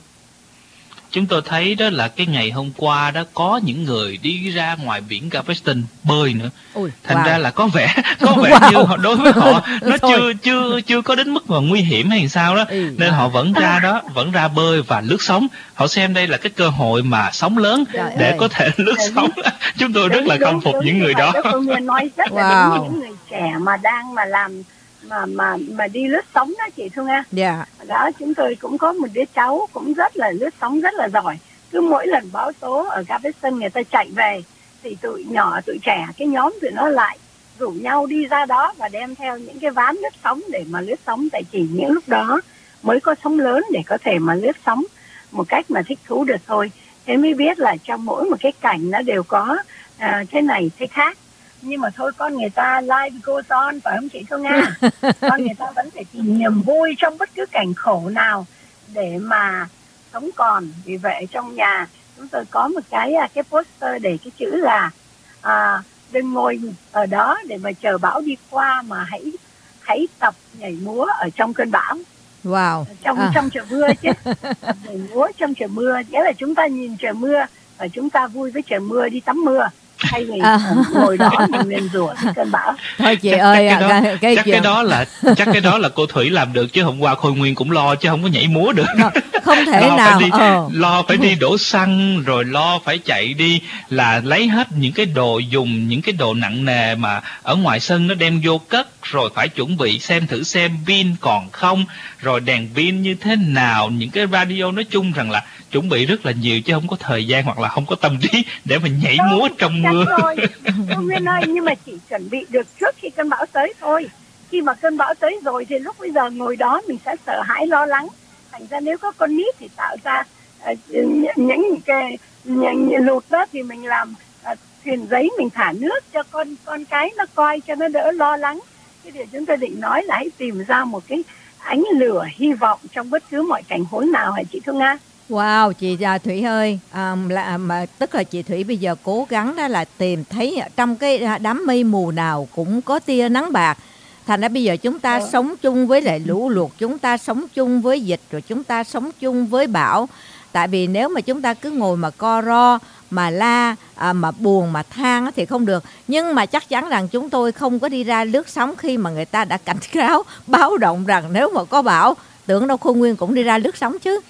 S6: Chúng tôi thấy đó là cái ngày hôm qua đó có những người đi ra ngoài biển Galveston bơi nữa.
S5: Ôi,
S6: thành
S5: wow.
S6: ra là có vẻ có vẻ
S5: Wow.
S6: như họ, đối với họ nó
S5: Thôi.
S6: chưa chưa chưa có đến mức mà nguy hiểm hay sao đó,
S5: Ừ.
S6: nên họ vẫn ra đó, vẫn ra bơi và lướt sóng. Họ xem đây là cái cơ hội mà sóng lớn
S5: Trời
S6: để
S5: ơi.
S6: có thể lướt sóng. Chúng tôi rất là khâm phục những người đó.
S3: Phương Nguyên nói rất là
S5: Wow.
S3: đúng, những người trẻ mà đang mà làm mà mà mà đi lướt sóng đó chị Thương Nga.
S5: Dạ.
S3: Đó, chúng tôi cũng có một đứa cháu cũng rất là lướt sóng rất là giỏi. Cứ mỗi lần bão tố ở Galveston người ta chạy về thì tụi nhỏ tụi trẻ cái nhóm tụi nó lại rủ nhau đi ra đó và đem theo những cái ván lướt sóng để mà lướt sóng, tại chỉ những lúc đó mới có sóng lớn để có thể mà lướt sóng một cách mà thích thú được thôi. Thế mới biết là trong mỗi một cái cảnh nó đều có à, thế này thế khác. Nhưng mà thôi, con người ta life goes on, phải không chị Thu Nga? Con người ta vẫn phải tìm niềm vui trong bất cứ cảnh khổ nào để mà sống còn. Vì vậy trong nhà chúng tôi có một cái cái poster để cái chữ là à, đừng ngồi ở đó để mà chờ bão đi qua, mà hãy hãy tập nhảy múa ở trong cơn bão.
S5: Wow.
S3: Trong
S5: À.
S3: trong trời mưa chứ. Tập nhảy múa trong trời mưa, nghĩa là chúng ta nhìn trời mưa và chúng ta vui với trời mưa, đi tắm mưa, hay vì
S5: À.
S3: ngồi đó mình nguyền rủa cái cơn bão.
S5: Thôi chị
S6: Chắc-
S5: ơi,
S6: chắc cái đó,
S5: cái, cái
S6: chắc
S5: chuyện
S6: cái đó là chắc cái đó là cô Thủy làm được, chứ hôm qua Khôi Nguyên cũng lo chứ không có nhảy múa được.
S5: không thể
S6: lo
S5: nào.
S6: phải đi,
S5: Ờ.
S6: lo phải đi đổ xăng, rồi lo phải chạy đi là lấy hết những cái đồ dùng, những cái đồ nặng nề mà ở ngoài sân nó đem vô cất, rồi phải chuẩn bị xem thử xem pin còn không, rồi đèn pin như thế nào, những cái radio, nói chung rằng là chuẩn bị rất là nhiều, chứ không có thời gian hoặc là không có tâm trí để mình nhảy
S3: Không,
S6: múa trong
S3: chắc
S6: mưa.
S3: rồi. Cô Nguyên ơi, nhưng mà chỉ chuẩn bị được trước khi cơn bão tới thôi. Khi mà cơn bão tới rồi thì lúc bây giờ ngồi đó mình sẽ sợ hãi lo lắng. Thành ra nếu có con nít thì tạo ra uh, những cái những, những lụt đó thì mình làm uh, thuyền giấy, mình thả nước cho con con cái nó coi cho nó đỡ lo lắng. Cái điều chúng tôi định nói là hãy tìm ra một cái ánh lửa hy vọng trong bất cứ mọi cảnh huống nào, hả chị Thu Nga?
S5: Wow, chị à, Thủy ơi, à, là, mà, tức là chị Thủy bây giờ cố gắng đó là tìm thấy trong cái đám mây mù nào cũng có tia nắng bạc. Thành ra bây giờ chúng ta
S3: Ừ.
S5: sống chung với lại lũ lụt, chúng ta sống chung với dịch, rồi chúng ta sống chung với bão. Tại vì nếu mà chúng ta cứ ngồi mà co ro, mà la, à, mà buồn, mà than á thì không được. Nhưng mà chắc chắn rằng chúng tôi không có đi ra lướt sóng khi mà người ta đã cảnh cáo, báo động rằng nếu mà có bão, tưởng đâu Khôi Nguyên cũng đi ra lướt sóng chứ.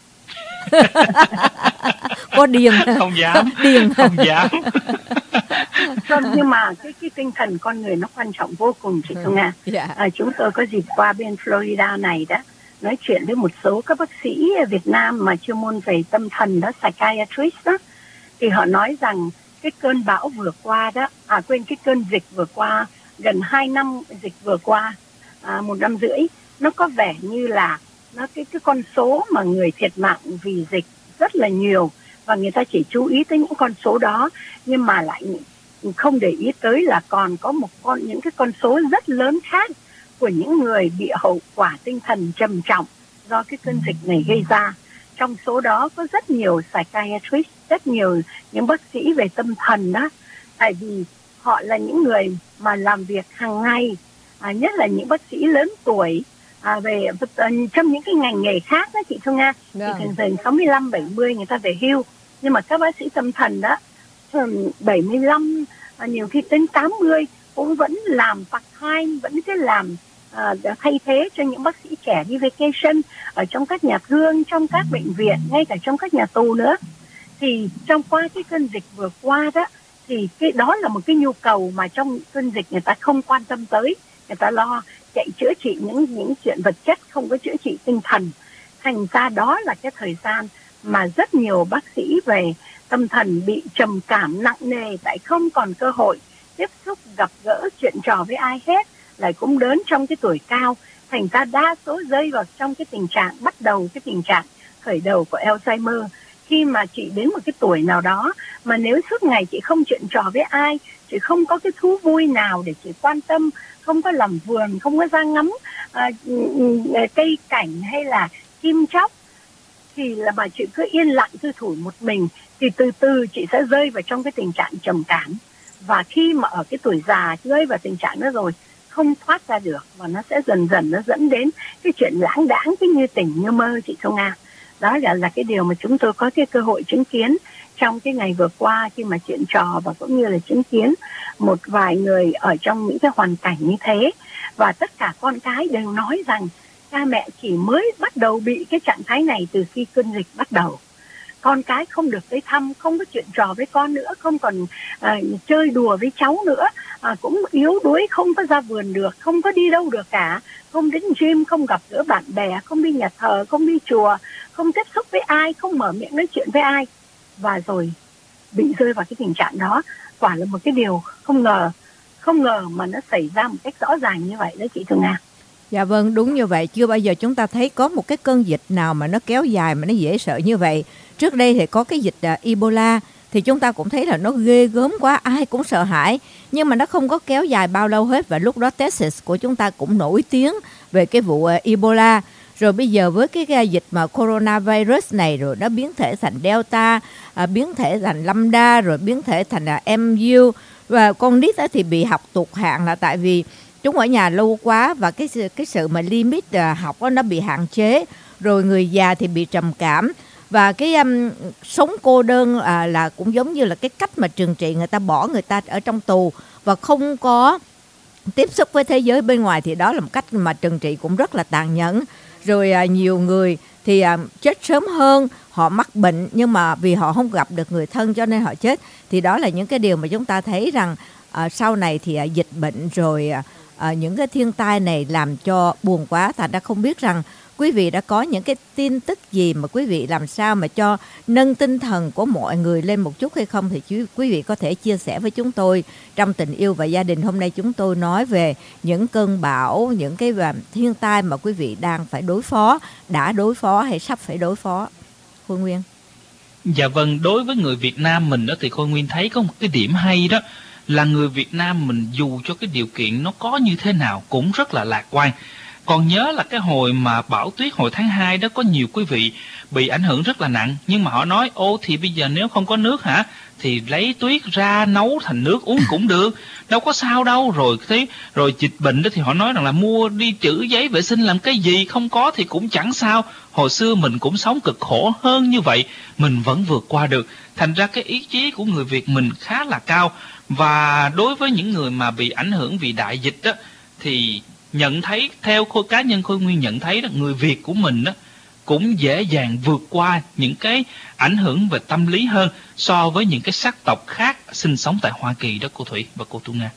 S5: Có điên
S6: Không dám,
S5: điên
S6: không dám.
S3: Không, nhưng mà cái cái tinh thần con người nó quan trọng vô cùng, chị Thu Nga.
S5: Dạ.
S3: À, chúng tôi có dịp qua bên Florida này đó, nói chuyện với một số các bác sĩ Việt Nam mà chuyên môn về tâm thần đó, psychiatrist đó, thì họ nói rằng cái cơn bão vừa qua đó, à quên, cái cơn dịch vừa qua, gần hai năm dịch vừa qua, à, một năm rưỡi, nó có vẻ như là nó cái cái con số mà người thiệt mạng vì dịch rất là nhiều, và người ta chỉ chú ý tới những con số đó, nhưng mà lại không để ý tới là còn có một con những cái con số rất lớn khác của những người bị hậu quả tinh thần trầm trọng do cái cơn dịch này gây ra. Trong số đó có rất nhiều psychiatrist, rất nhiều những bác sĩ về tâm thần đó, tại vì họ là những người mà làm việc hàng ngày, à, nhất là những bác sĩ lớn tuổi, à, về trong những cái ngành nghề khác đó chị Thu Nga, thì thường thường sáu mươi lăm, bảy mươi người ta về hưu, nhưng mà các bác sĩ tâm thần đó bảy mươi lăm, nhiều khi đến tám mươi cũng vẫn làm part time, vẫn cứ làm à, thay thế cho những bác sĩ trẻ đi vacation ở trong các nhà thương, trong các bệnh viện, ngay cả trong các nhà tù nữa. Thì trong qua cái cơn dịch vừa qua đó, thì cái đó là một cái nhu cầu mà trong cơn dịch người ta không quan tâm tới, người ta lo chạy chữa trị những những chuyện vật chất, không có chữa trị tinh thần. Thành ra đó là cái thời gian mà rất nhiều bác sĩ về tâm thần bị trầm cảm nặng nề, tại không còn cơ hội tiếp xúc gặp gỡ chuyện trò với ai hết, lại cũng đến trong cái tuổi cao, thành ra đa số rơi vào trong cái tình trạng bắt đầu cái tình trạng khởi đầu của Alzheimer. khi mà chị đến một cái tuổi nào đó mà nếu suốt ngày chị không chuyện trò với ai, chị không có cái thú vui nào để chị quan tâm, không có làm vườn, không có ra ngắm à, cây cảnh hay là chim chóc, thì là mà chị cứ yên lặng thư thủi một mình, thì từ từ chị sẽ rơi vào trong cái tình trạng trầm cảm. Và khi mà ở cái tuổi già rơi vào tình trạng đó rồi, không thoát ra được, và nó sẽ dần dần nó dẫn đến cái chuyện lãng đãng, cái như tỉnh như mơ, chị Thu Nga. Đó là, là cái điều mà chúng tôi có cái cơ hội chứng kiến trong cái ngày vừa qua, khi mà chuyện trò và cũng như là chứng kiến một vài người ở trong những cái hoàn cảnh như thế. Và tất cả con cái đều nói rằng cha mẹ chỉ mới bắt đầu bị cái trạng thái này từ khi cơn dịch bắt đầu. Con cái không được tới thăm, không có chuyện trò với con nữa, không còn à, chơi đùa với cháu nữa, à, cũng yếu đuối, không có ra vườn được, không có đi đâu được cả, không đến gym, không gặp gỡ bạn bè, không đi nhà thờ, không đi chùa, không tiếp xúc với ai, không mở miệng nói chuyện với ai. Và rồi bị rơi vào cái tình trạng đó, quả là một cái điều không ngờ, không ngờ mà nó xảy ra một cách rõ ràng như vậy đó chị Thu Nga.
S5: Dạ vâng, đúng như vậy. Chưa bao giờ chúng ta thấy có một cái cơn dịch nào mà nó kéo dài mà nó dễ sợ như vậy. Trước đây thì có cái dịch uh, Ebola, thì chúng ta cũng thấy là nó ghê gớm quá, ai cũng sợ hãi. Nhưng mà nó không có kéo dài bao lâu hết. Và lúc đó Texas của chúng ta cũng nổi tiếng về cái vụ uh, Ebola. Rồi bây giờ với cái, cái dịch mà coronavirus này, rồi nó biến thể thành Delta, uh, biến thể thành Lambda, rồi biến thể thành uh, em u. Và con nít thì bị học tụt hạng là tại vì chúng ở nhà lâu quá, và cái cái sự mà limit uh, học đó, nó bị hạn chế. Rồi người già thì bị trầm cảm. Và cái um, sống cô đơn uh, là cũng giống như là cái cách mà trừng trị người ta, bỏ người ta ở trong tù và không có tiếp xúc với thế giới bên ngoài, thì đó là một cách mà trừng trị cũng rất là tàn nhẫn. Rồi uh, nhiều người thì uh, chết sớm hơn, họ mắc bệnh nhưng mà vì họ không gặp được người thân cho nên họ chết. Thì đó là những cái điều mà chúng ta thấy rằng uh, sau này thì uh, dịch bệnh rồi uh, uh, những cái thiên tai này làm cho buồn quá. Thành ra không biết rằng quý vị đã có những cái tin tức gì mà quý vị làm sao mà cho nâng tinh thần của mọi người lên một chút hay không, thì chú, quý vị có thể chia sẻ với chúng tôi trong Tình Yêu và Gia Đình. Hôm nay chúng tôi nói về những cơn bão, những cái thiên tai mà quý vị đang phải đối phó, đã đối phó hay sắp phải đối phó. Khôi Nguyên.
S6: Dạ vâng, đối với người Việt Nam mình đó thì Khôi Nguyên thấy có một cái điểm hay đó là người Việt Nam mình dù cho cái điều kiện nó có như thế nào cũng rất là lạc quan. Còn nhớ là cái hồi mà bão tuyết hồi tháng hai đó, có nhiều quý vị bị ảnh hưởng rất là nặng. Nhưng mà họ nói, ô thì bây giờ nếu không có nước hả, thì lấy tuyết ra nấu thành nước uống cũng được, đâu có sao đâu. Rồi thế rồi dịch bệnh đó thì họ nói rằng là mua đi trữ giấy vệ sinh làm cái gì, không có thì cũng chẳng sao. Hồi xưa mình cũng sống cực khổ hơn như vậy, mình vẫn vượt qua được. Thành ra cái ý chí của người Việt mình khá là cao. Và đối với những người mà bị ảnh hưởng vì đại dịch đó, thì nhận thấy, theo khối cá nhân Khôi Nguyên nhận thấy đó, người Việt của mình đó cũng dễ dàng vượt qua những cái ảnh hưởng về tâm lý hơn so với những cái sắc tộc khác sinh sống tại Hoa Kỳ đó cô Thủy và cô Thu Nga.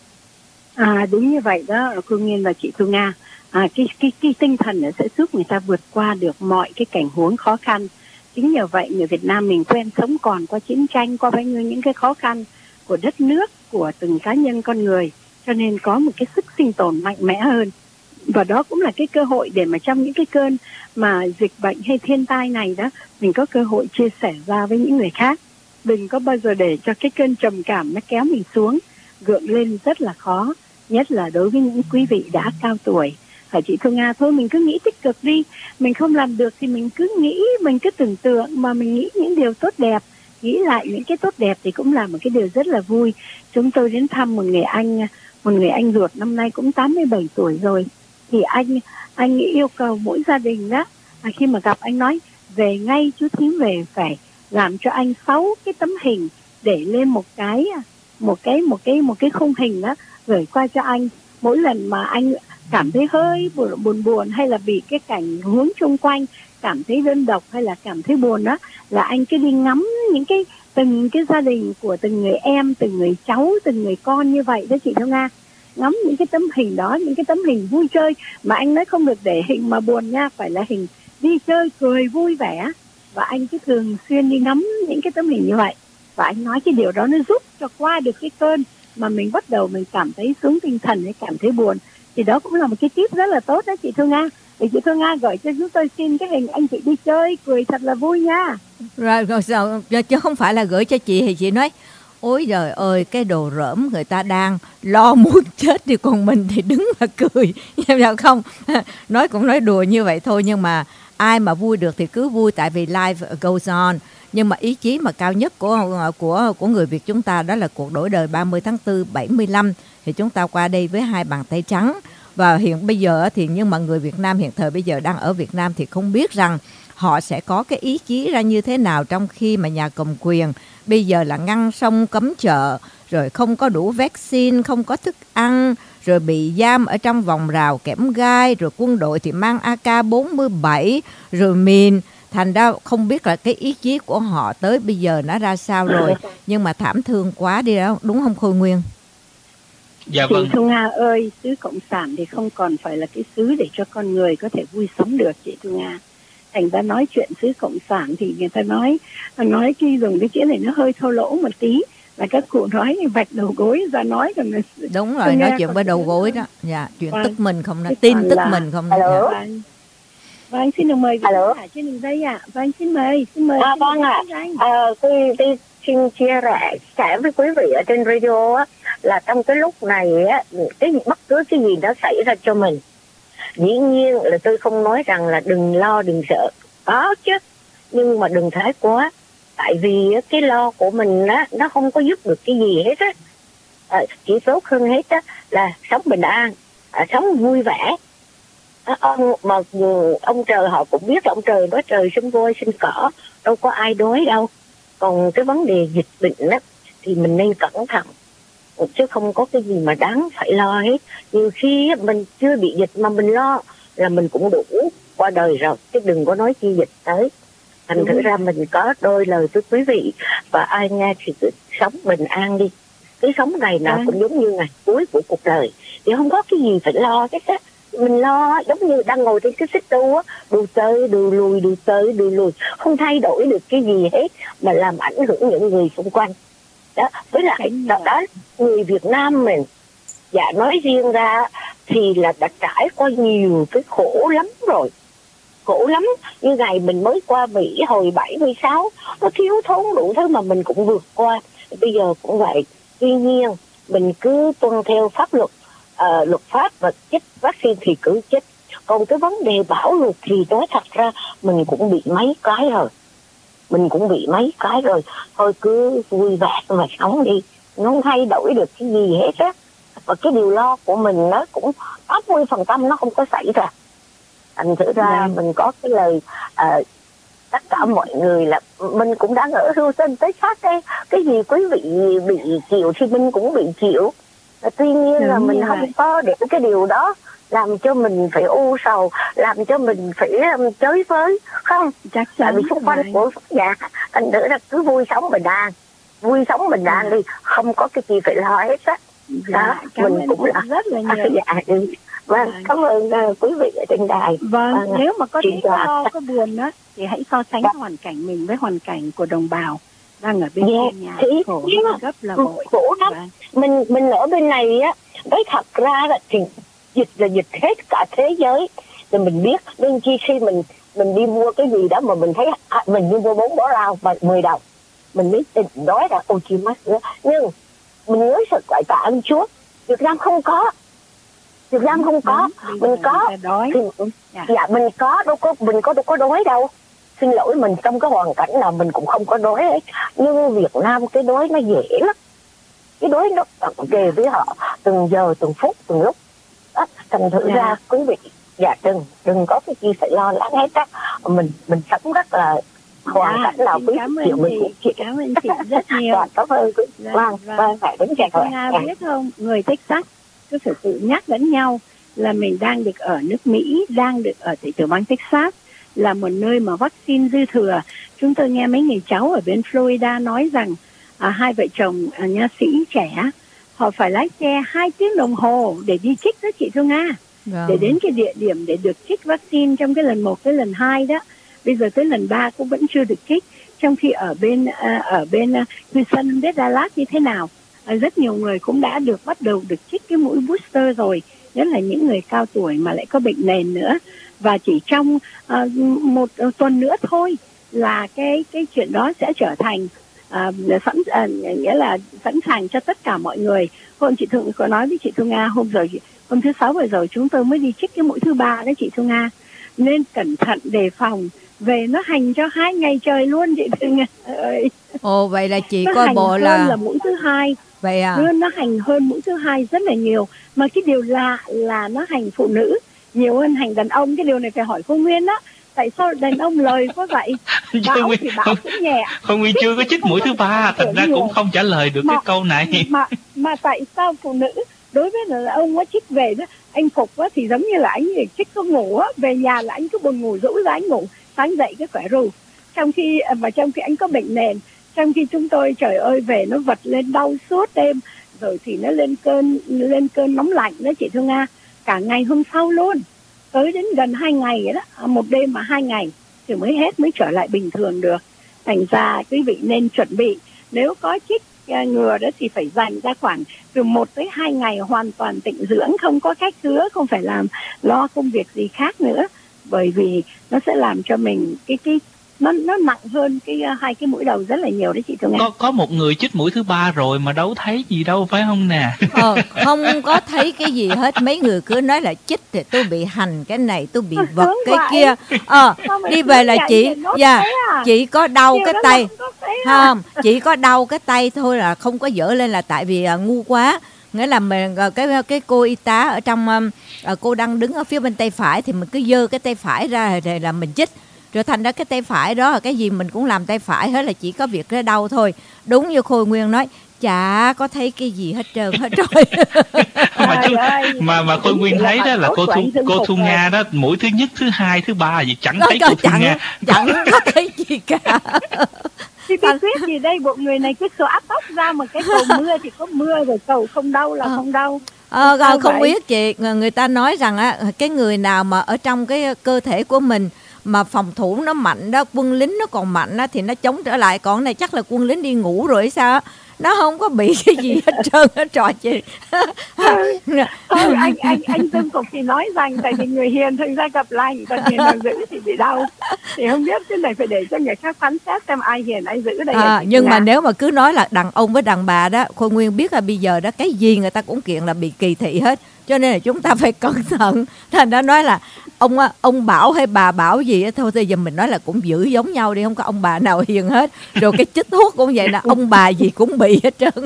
S3: À đúng như vậy đó Khôi Nguyên và chị Thu Nga. À, cái, cái, cái tinh thần sẽ giúp người ta vượt qua được mọi cái cảnh huống khó khăn. Chính nhờ vậy người Việt Nam mình quen sống còn qua chiến tranh, qua bao nhiêu những cái khó khăn của đất nước, của từng cá nhân con người, cho nên có một cái sức sinh tồn mạnh mẽ hơn. Và đó cũng là cái cơ hội để mà trong những cái cơn mà dịch bệnh hay thiên tai này đó, mình có cơ hội chia sẻ ra với những người khác. Đừng có bao giờ để cho cái cơn trầm cảm nó kéo mình xuống, gượng lên rất là khó, nhất là đối với những quý vị đã cao tuổi. Hả chị Thu Nga, thôi mình cứ nghĩ tích cực đi, mình không làm được thì mình cứ nghĩ, mình cứ tưởng tượng mà mình nghĩ những điều tốt đẹp, nghĩ lại những cái tốt đẹp thì cũng là một cái điều rất là vui. Chúng tôi đến thăm một người anh, một người anh ruột năm nay cũng tám mươi bảy tuổi rồi. Thì anh anh yêu cầu mỗi gia đình đó, à, khi mà gặp anh nói về ngay chú thím về phải làm cho anh sáu cái tấm hình để lên một cái một cái một cái một cái khung hình đó gửi qua cho anh. Mỗi lần mà anh cảm thấy hơi buồn buồn, buồn hay là bị cái cảnh huống xung quanh cảm thấy đơn độc hay là cảm thấy buồn đó, là anh cứ đi ngắm những cái từng cái gia đình của từng người em, từng người cháu, từng người con như vậy đó chị Thu Nga. Ngắm những cái tấm hình đó, những cái tấm hình vui chơi, mà anh nói không được để hình mà buồn nha, phải là hình đi chơi cười vui vẻ. Và anh cứ thường xuyên đi ngắm những cái tấm hình như vậy. Và anh nói cái điều đó nó giúp cho qua được cái cơn mà mình bắt đầu mình cảm thấy xuống tinh thần hay cảm thấy buồn. Thì đó cũng là một cái tip rất là tốt đó chị Thu Nga. Thì chị Thu Nga gửi cho chúng tôi xin cái hình anh chị đi chơi cười thật là vui nha.
S5: Rồi, rồi sao, chứ không phải là gửi cho chị thì chị nói ôi trời ơi cái đồ rỡm người ta đang lo muốn chết thì còn mình thì đứng mà cười. Nhưng không, nói cũng nói đùa như vậy thôi, nhưng mà ai mà vui được thì cứ vui, tại vì life goes on. Nhưng mà ý chí mà cao nhất của của của người Việt chúng ta đó là cuộc đổi đời ba mươi tháng tư bảy mươi lăm, thì chúng ta qua đây với hai bàn tay trắng. Và hiện bây giờ thì nhưng mà người Việt Nam hiện thời bây giờ đang ở Việt Nam thì không biết rằng họ sẽ có cái ý chí ra như thế nào, trong khi mà nhà cầm quyền bây giờ là ngăn sông cấm chợ, rồi không có đủ vaccine, không có thức ăn, rồi bị giam ở trong vòng rào kẽm gai, rồi quân đội thì mang A K bốn mươi bảy, rồi mìn. Thành ra không biết là cái ý chí của họ tới bây giờ nó ra sao rồi, nhưng mà thảm thương quá đi đó, đúng không Khôi Nguyên?
S6: Dạ
S3: Chị
S6: vâng.
S3: Thu Nga ơi, xứ Cộng sản thì không còn phải là cái xứ để cho con người có thể vui sống được, chị Thu Nga. Thành ra nói chuyện xứ Cộng sản thì người ta nói nói cái dùng cái chữ này nó hơi thô lỗ một tí, là các cụ nói vạch đầu gối ra nói. Còn
S5: đúng rồi, nói chuyện với đầu gối đó. Dạ, chuyện
S3: vâng.
S5: tức mình không nói, tin tức là... mình không nói.
S3: Dạ. Vâng. Vâng, xin được mời Alo. Cả trên đường dây ạ. À. Vâng, xin mời, xin mời.
S8: À, vâng ạ. À, tôi, tôi xin chia sẻ sẻ với quý vị ở trên radio á, là trong cái lúc này á, cái bất cứ cái gì đó xảy ra cho mình, dĩ nhiên là tôi không nói rằng là đừng lo đừng sợ, có chứ, nhưng mà đừng thái quá, tại vì cái lo của mình á nó không có giúp được cái gì hết á. À, chỉ tốt hơn hết á là sống bình an, à, sống vui vẻ. À, ông mà ông trời họ cũng biết là ông trời đó, trời sinh voi sinh cỏ, đâu có ai đói đâu. Còn cái vấn đề dịch bệnh á thì mình nên cẩn thận, chứ không có cái gì mà đáng phải lo hết. Nhiều khi mình chưa bị dịch mà mình lo là mình cũng đủ qua đời rồi, chứ đừng có nói chi dịch tới. Thành thử ra mình có đôi lời với quý vị, và ai nghe thì cứ sống bình an đi. Cái sống này nào cũng giống như ngày cuối của cuộc đời, thì không có cái gì phải lo hết á. Mình lo giống như đang ngồi trên cái xích đu á, đu tới đu lùi, đu tới đu lùi, không thay đổi được cái gì hết, mà làm ảnh hưởng những người xung quanh. Đó, với lại đó, đó người Việt Nam mình, dạ nói riêng ra thì là đã trải qua nhiều cái khổ lắm rồi, khổ lắm. Như ngày mình mới qua Mỹ hồi bảy mươi sáu, nó thiếu thốn đủ thứ mà mình cũng vượt qua. Bây giờ cũng vậy. Tuy nhiên mình cứ tuân theo pháp luật, uh, luật pháp, và chích vaccine thì cứ chích. Còn cái vấn đề bảo luật thì nói thật ra mình cũng bị mấy cái rồi. Mình cũng bị mấy cái rồi. Thôi cứ vui vẻ mà sống đi, nó không thay đổi được cái gì hết á. Và cái điều lo của mình nó cũng tám mươi phần trăm nó không có xảy ra. Thành thử ra yeah. mình có cái lời uh, tất cả mọi người là mình cũng đang ở Houston, Texas đây, cái gì quý vị bị chịu thì mình cũng bị chịu. Tuy nhiên Đúng là mình không có để cái điều đó làm cho mình phải u sầu, làm cho mình phải um, chới với, không? Chắc chắn. Tại vì xung quanh của nhà, thành thử là cứ vui sống bình an, vui sống bình an đi, không có cái gì phải lo hết á. Đó, dạ, mình cũng là
S3: rất là nhiều.
S8: Dạ, ừ. Vâng, à, cảm ơn uh, quý vị ở trên đài.
S3: Vâng,
S8: vâng
S3: nếu mà có thấy có lo, có buồn á, thì hãy so sánh vâng. hoàn cảnh mình với hoàn cảnh của đồng bào đang ở bên
S8: yeah,
S3: kia nhà,
S8: thì,
S3: khổ gấp là vội.
S8: Khổ lắm. Vâng. Mình mình ở bên này á, nói thật ra thì dịch là dịch hết cả thế giới. Thì mình biết, nên chi khi mình mình đi mua cái gì đó mà mình thấy à, mình đi mua bốn bó rau và mười đồng, mình mới định nói là ôi chi mắc nữa. Nhưng mình nhớ thật lại tạ ơn Chúa, Việt Nam không có. Việt Nam không có, Đúng, mình có đói. Thì, dạ. dạ mình có, đâu có mình có đâu có đói đâu. Xin lỗi, mình trong cái hoàn cảnh nào mình cũng không có đói ấy. Nhưng Việt Nam cái đói nó dễ lắm. Cái đói nó tận kề với họ từng giờ, từng phút, từng lúc. Đó, thành thử dạ. ra quý vị, dạ đừng đừng có cái gì phải lo lắng hết á. Mình mình sống rất là hoàn cảnh nào quý vị mình cũng chịu.
S3: Cảm ơn chị rất nhiều.
S8: Dạ, cảm ơn quý vị. Vâng, vâng, phải đến chào
S3: các Nga biết không, người Texas cứ phải tự nhắc lẫn nhau là mình đang được ở nước Mỹ, đang được ở tại tiểu bang Texas, là một nơi mà vaccine dư thừa. Chúng tôi nghe mấy người cháu ở bên Florida nói rằng à, hai vợ chồng à, nha sĩ trẻ họ phải lái xe hai tiếng đồng hồ để đi chích đó chị Thu Nga, vâng. để đến cái địa điểm để được chích vaccine trong cái lần một, cái lần hai đó. Bây giờ tới lần ba cũng vẫn chưa được chích, trong khi ở bên à, ở bên uh, Houston biết Dallas như thế nào. À, rất nhiều người cũng đã được bắt đầu được chích cái mũi booster rồi, nhất là những người cao tuổi mà lại có bệnh nền nữa. Và chỉ trong uh, một uh, tuần nữa thôi là cái cái chuyện đó sẽ trở thành à, sẵn à, nghĩa là sẵn sàng cho tất cả mọi người. Hôm chị Thu có nói với chị Thu Nga hôm rồi hôm thứ sáu vừa rồi chúng tôi mới đi chích cái mũi thứ ba đó chị Thu Nga, nên cẩn thận đề phòng, về nó hành cho hai ngày trời luôn chị Thu Nga ơi.
S5: Ồ vậy là chị
S3: nó
S5: coi
S3: hành
S5: bộ
S3: hơn
S5: là
S3: là mũi thứ hai.
S5: vậy à?
S3: Nó, nó hành hơn mũi thứ hai rất là nhiều, mà cái điều lạ là nó hành phụ nữ nhiều hơn hành đàn ông. Cái điều này phải hỏi cô Nguyên á, tại sao đàn ông lời có vậy? Bảo thì bảo cũng nhẹ.
S6: Không, Nguyên chưa có chích mũi thứ ba, thành ra cũng không trả lời được
S3: mà,
S6: cái câu này.
S3: Mà mà tại sao phụ nữ đối với là ông có chích về đó, anh Phục á thì giống như là anh chích có ngủ á, về nhà là anh cứ buồn ngủ rũ ra anh ngủ, sáng dậy cái khỏe ru. Trong khi mà trong khi anh có bệnh nền, trong khi chúng tôi trời ơi về nó vật lên đau suốt đêm, rồi thì nó lên cơn lên cơn nóng lạnh đó chị Thu Nga, cả ngày hôm sau luôn, tới đến gần hai ngày vậy đó, một đêm mà hai ngày thì mới hết, mới trở lại bình thường được. Thành ra quý vị nên chuẩn bị, nếu có chích ngừa đó thì phải dành ra khoảng từ một tới hai ngày hoàn toàn tịnh dưỡng, không có khách khứa, không phải làm lo công việc gì khác nữa, bởi vì nó sẽ làm cho mình cái cái nó nó nặng hơn cái hai cái mũi đầu rất là nhiều đấy chị Thu Nga.
S6: Có có một người chích mũi thứ ba rồi mà đâu thấy gì đâu phải không nè?
S5: Ờ, không có thấy cái gì hết, mấy người cứ nói là chích thì tôi bị hành cái này, tôi bị vật cái kia. Ờ, đi về là chị, dạ, chị có đau cái tay, không, chị có đau cái tay thôi, là không có dở lên là tại vì uh, ngu quá. Nghĩa là mình cái cái cô y tá ở trong uh, cô đang đứng ở phía bên tay phải thì mình cứ giơ cái tay phải ra rồi là mình chích. Rồi thành ra cái tay phải đó là cái gì mình cũng làm tay phải hết, là chỉ có việc nó đau thôi. Đúng như Khôi Nguyên nói, chả có thấy cái gì hết trơn hết rồi.
S6: mà, chứ, mà mà Khôi Nguyên thấy đó là cô Thu, cô Thu Nga đó, mũi thứ nhất, thứ hai, thứ ba gì chẳng thấy cô Thu Nga.
S5: Chẳng có thấy gì cả.
S3: Thì bí quyết gì đây, bộ người này cứ xõa tóc ra mà cái cầu mưa thì có mưa, rồi cầu không đau là không đau.
S5: Ờ, không vậy? Biết chị, người ta nói rằng á, cái người nào mà ở trong cái cơ thể của mình mà phòng thủ nó mạnh đó, quân lính nó còn mạnh đó, thì nó chống trở lại. Còn này chắc là quân lính đi ngủ rồi sao, nó không có bị cái gì hết trơn hết trò chị.
S3: Thôi anh anh anh Dương Phục thì nói rằng tại vì người hiền thành ra gặp lành, còn hiền nào dữ thì bị đau. Thì không biết cái này phải để cho người khác phán xét xem ai hiền ai dữ đây.
S5: À, nhưng mà nếu mà cứ nói là đàn ông với đàn bà đó, Khôi Nguyên biết là bây giờ đó cái gì người ta cũng kiện là bị kỳ thị hết, cho nên là chúng ta phải cẩn thận. Thành ra nói là ông ông bảo hay bà bảo gì đó, thôi bây giờ mình nói là cũng giữ giống nhau đi, không có ông bà nào hiền hết. Rồi cái chích thuốc cũng vậy, là ông bà gì cũng bị hết trơn.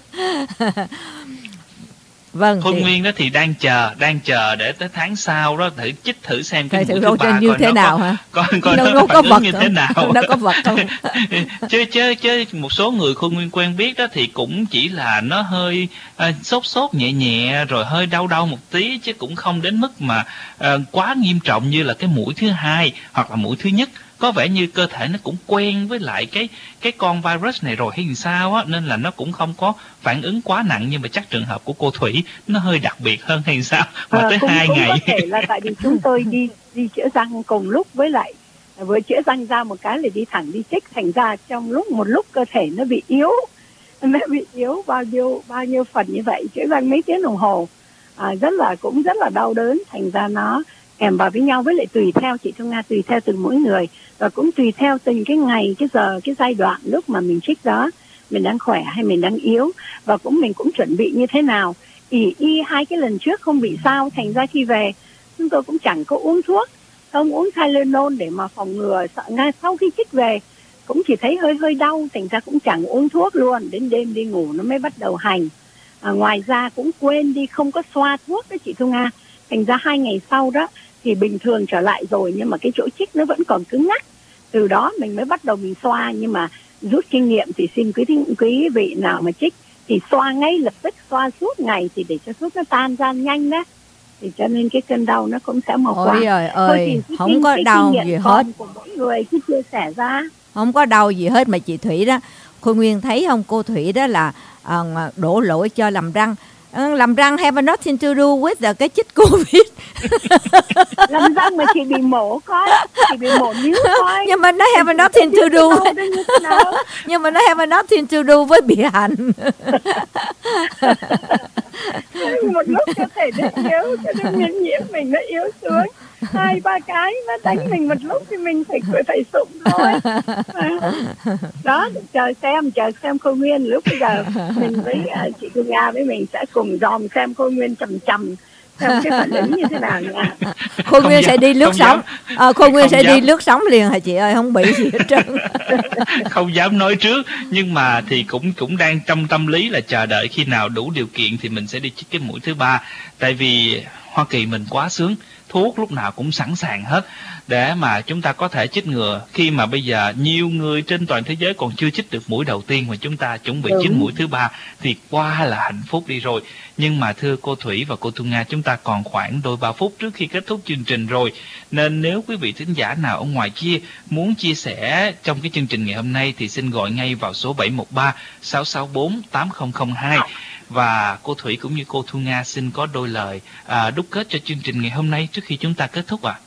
S5: Vâng.
S6: Khôi Nguyên đó thì đang chờ, đang chờ để tới tháng sau đó thử chích thử xem cái mũi
S5: thứ ba
S6: như
S5: thế nào
S6: có,
S5: hả?
S6: Coi coi
S5: nó,
S6: nó,
S5: nó có vật
S6: như
S5: không?
S6: thế nào.
S5: Nó có vật không?
S6: chứ chứ chứ một số người Khôi Nguyên quen biết đó thì cũng chỉ là nó hơi à, sốt sốt nhẹ nhẹ rồi hơi đau đau một tí, chứ cũng không đến mức mà à, quá nghiêm trọng như là cái mũi thứ hai hoặc là mũi thứ nhất. Có vẻ như cơ thể nó cũng quen với lại cái cái con virus này rồi hay sao á, nên là nó cũng không có phản ứng quá nặng. Nhưng mà chắc trường hợp của cô Thủy nó hơi đặc biệt hơn hay sao mà à, tới
S3: cũng,
S6: hai
S3: cũng
S6: ngày.
S3: Có thể là tại vì chúng tôi đi đi chữa răng cùng lúc, với lại vừa chữa răng ra một cái là đi thẳng đi chích, thành ra trong lúc một lúc cơ thể nó bị yếu, nó bị yếu bao nhiêu bao nhiêu phần như vậy, chữa răng mấy tiếng đồng hồ, à, rất là cũng rất là đau đớn, thành ra nó kèm vào với nhau. Với lại tùy theo chị Thu Nga, tùy theo từng mỗi người, và cũng tùy theo từng cái ngày, cái giờ, cái giai đoạn lúc mà mình trích đó, mình đang khỏe hay mình đang yếu, và cũng mình cũng chuẩn bị như thế nào. ỷ y hai cái lần trước không bị sao, thành ra khi về chúng tôi cũng chẳng có uống thuốc, không uống Tylenol để mà phòng ngừa, sợ ngay sau khi chích về cũng chỉ thấy hơi hơi đau, thành ra cũng chẳng uống thuốc luôn, đến đêm đi ngủ nó mới bắt đầu hành. À, ngoài ra cũng quên đi không có xoa thuốc đó chị Thu Nga, thành ra hai ngày sau đó thì bình thường trở lại rồi, nhưng mà cái chỗ chích nó vẫn còn cứng ngắc. Từ đó mình mới bắt đầu mình xoa, nhưng mà rút kinh nghiệm thì xin quý quý vị nào mà chích thì xoa ngay lập tức, xoa suốt ngày thì để cho thuốc nó tan ra nhanh đó, thì cho nên cái cơn đau nó cũng sẽ mau qua.
S5: Ôi trời ơi, không có đau gì hết.
S3: Của mỗi người cứ chia sẻ ra.
S5: Không có đau gì hết. Mà chị Thủy đó, Khôi Nguyên thấy không, cô Thủy đó là à, đổ lỗi cho làm răng. Làm răng have nothing to do with the cái chích Covid.
S3: Làm răng mà chị bị mổ coi, chị bị mổ níu coi.
S5: Nhưng mà nó have nothing to do với... Nhưng mà nó have nothing to do với bị hành.
S3: Một lúc cơ thể nó yếu, cho nên miễn nhiễm mình nó yếu xuống. Hai ba cái nó đánh mình một lúc thì mình phải phải sụm thôi. Đó, chờ xem, chờ xem Khôi Nguyên. Lúc bây giờ mình với uh, chị Thu Nga với mình sẽ cùng dòm xem Khôi Nguyên chầm chầm xem cái phản ứng như thế nào nha.
S5: Khôi Nguyên sẽ đi lướt sóng, à, Khôi Nguyên sẽ dám. đi lướt sóng liền hả chị ơi, không bị gì hết trơn.
S6: Không dám nói trước, nhưng mà thì cũng cũng đang trong tâm lý là chờ đợi khi nào đủ điều kiện thì mình sẽ đi chích cái mũi thứ ba. Tại vì Hoa Kỳ mình quá sướng, thuốc lúc nào cũng sẵn sàng hết để mà chúng ta có thể chích ngừa. Khi mà bây giờ nhiều người trên toàn thế giới còn chưa chích được mũi đầu tiên mà chúng ta chuẩn bị chích mũi thứ ba thì quá là hạnh phúc đi rồi. Nhưng mà thưa cô Thủy và cô Thu Nga, chúng ta còn khoảng đôi ba phút trước khi kết thúc chương trình rồi, nên nếu quý vị thính giả nào ở ngoài kia muốn chia sẻ trong cái chương trình ngày hôm nay thì xin gọi ngay vào số bảy một ba sáu sáu bốn tám không không hai. Và cô Thủy cũng như cô Thu Nga xin có đôi lời à, đúc kết cho chương trình ngày hôm nay trước khi chúng ta kết thúc ạ. À.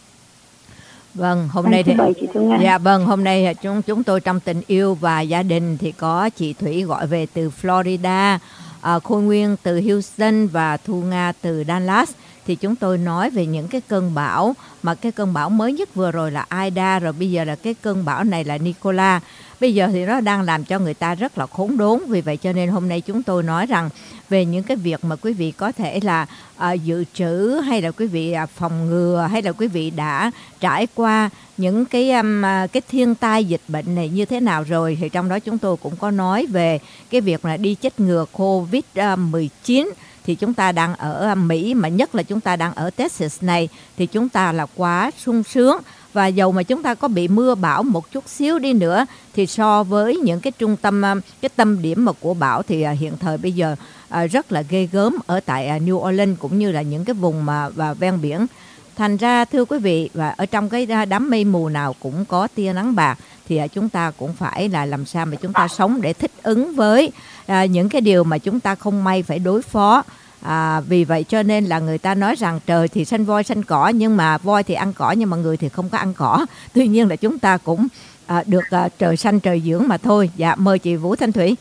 S5: Vâng, hôm nay thì dạ vâng, hôm nay chúng chúng tôi trong tình yêu và gia đình thì có chị Thủy gọi về từ Florida, à, Khôi Nguyên từ Houston và Thu Nga từ Dallas. Thì chúng tôi nói về những cái cơn bão, mà cái cơn bão mới nhất vừa rồi là Ida, rồi bây giờ là cái cơn bão này là Nicola. Bây giờ thì nó đang làm cho người ta rất là khốn đốn. Vì vậy cho nên hôm nay chúng tôi nói rằng về những cái việc mà quý vị có thể là à, dự trữ, hay là quý vị à, phòng ngừa, hay là quý vị đã trải qua những cái um, cái thiên tai dịch bệnh này như thế nào rồi. Thì trong đó chúng tôi cũng có nói về cái việc là đi chích ngừa covid mười chín. Thì chúng ta đang ở Mỹ, mà nhất là chúng ta đang ở Texas này, thì chúng ta là quá sung sướng. Và dầu mà chúng ta có bị mưa bão một chút xíu đi nữa, thì so với những cái trung tâm, cái tâm điểm mà của bão thì hiện thời bây giờ rất là ghê gớm ở tại New Orleans cũng như là những cái vùng mà và ven biển. Thành ra thưa quý vị, và ở trong cái đám mây mù nào cũng có tia nắng bạc, thì chúng ta cũng phải là làm sao mà chúng ta sống để thích ứng với à, những cái điều mà chúng ta không may phải đối phó. À, vì vậy cho nên là người ta nói rằng trời thì xanh voi xanh cỏ, nhưng mà voi thì ăn cỏ nhưng mà người thì không có ăn cỏ. Tuy nhiên là chúng ta cũng à, được à, trời xanh trời dưỡng mà thôi. Dạ, mời chị Vũ Thanh Thủy.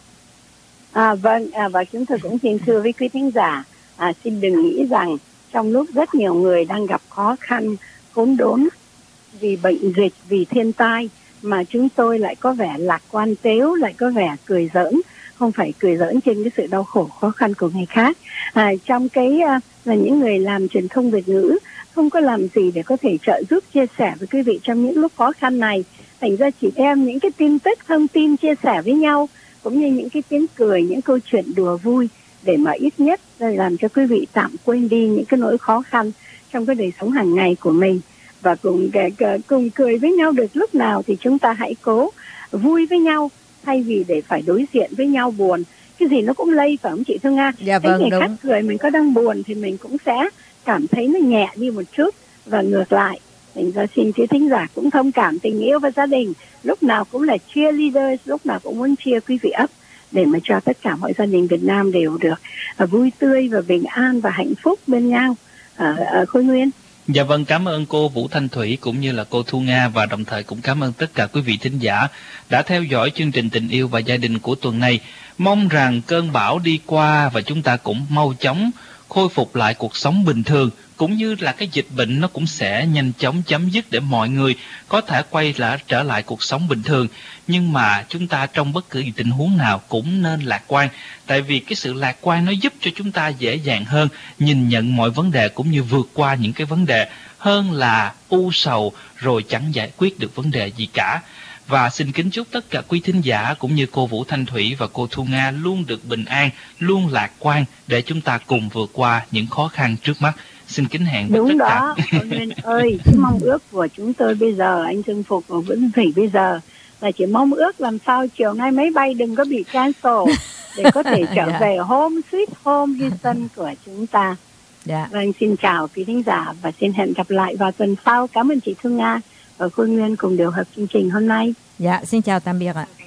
S3: À, vâng, à, và chúng tôi cũng xin thưa với quý thính giả, à, xin đừng nghĩ rằng trong lúc rất nhiều người đang gặp khó khăn, khốn đốn vì bệnh dịch, vì thiên tai, mà chúng tôi lại có vẻ lạc quan tếu, lại có vẻ cười giỡn. Không phải cười giỡn trên cái sự đau khổ khó khăn của người khác. À, trong cái à, là những người làm truyền thông Việt ngữ không có làm gì để có thể trợ giúp chia sẻ với quý vị trong những lúc khó khăn này. Thành ra chỉ đem những cái tin tức, thông tin chia sẻ với nhau, cũng như những cái tiếng cười, những câu chuyện đùa vui, để mà ít nhất là làm cho quý vị tạm quên đi những cái nỗi khó khăn trong cái đời sống hàng ngày của mình, và cùng cùng cười với nhau được lúc nào thì chúng ta hãy cố vui với nhau, thay vì để phải đối diện với nhau buồn. Cái gì nó cũng lây, phải không chị Thu Nga?
S5: Dạ
S3: thấy
S5: vâng,
S3: người
S5: đúng.
S3: khác cười mình có đang buồn thì mình cũng sẽ cảm thấy nó nhẹ đi một chút, và ngược lại. Thành ra xin quý thính giả cũng thông cảm tình yêu và gia đình, lúc nào cũng là cheerleaders, lúc nào cũng muốn cheer quý vị up, để mà cho tất cả mọi gia đình Việt Nam đều được uh, vui tươi và bình an và hạnh phúc bên nhau. Ở uh, uh, Khôi Nguyên.
S6: Dạ vâng, cảm ơn cô Vũ Thanh Thủy cũng như là cô Thu Nga, và đồng thời cũng cảm ơn tất cả quý vị thính giả đã theo dõi chương trình Tình yêu và gia đình của tuần này. Mong rằng cơn bão đi qua và chúng ta cũng mau chóng khôi phục lại cuộc sống bình thường, cũng như là cái dịch bệnh nó cũng sẽ nhanh chóng chấm dứt để mọi người có thể quay lại trở lại cuộc sống bình thường. Nhưng mà chúng ta trong bất cứ tình huống nào cũng nên lạc quan, tại vì cái sự lạc quan nó giúp cho chúng ta dễ dàng hơn nhìn nhận mọi vấn đề cũng như vượt qua những cái vấn đề, hơn là u sầu rồi chẳng giải quyết được vấn đề gì cả. Và xin kính chúc tất cả quý thính giả cũng như cô Vũ Thanh Thủy và cô Thu Nga luôn được bình an, luôn lạc quan để chúng ta cùng vượt qua những khó khăn trước mắt. Xin kính hẹn với
S3: Đúng
S6: tất
S3: đó,
S6: cả.
S3: Nguyên ơi, cái mong ước của chúng tôi bây giờ, anh Dương Phục và Vĩnh Thủy bây giờ là chỉ mong ước làm sao chiều nay máy bay đừng có bị cancel để có thể trở
S5: Dạ.
S3: về home sweet home Houston của chúng ta.
S5: Dạ.
S3: Vâng, xin chào quý thính giả và xin hẹn gặp lại vào tuần sau. Cảm ơn chị Thu Nga và Khôi Nguyên cùng điều hợp chương trình hôm nay.
S5: Dạ, xin chào tạm biệt ạ.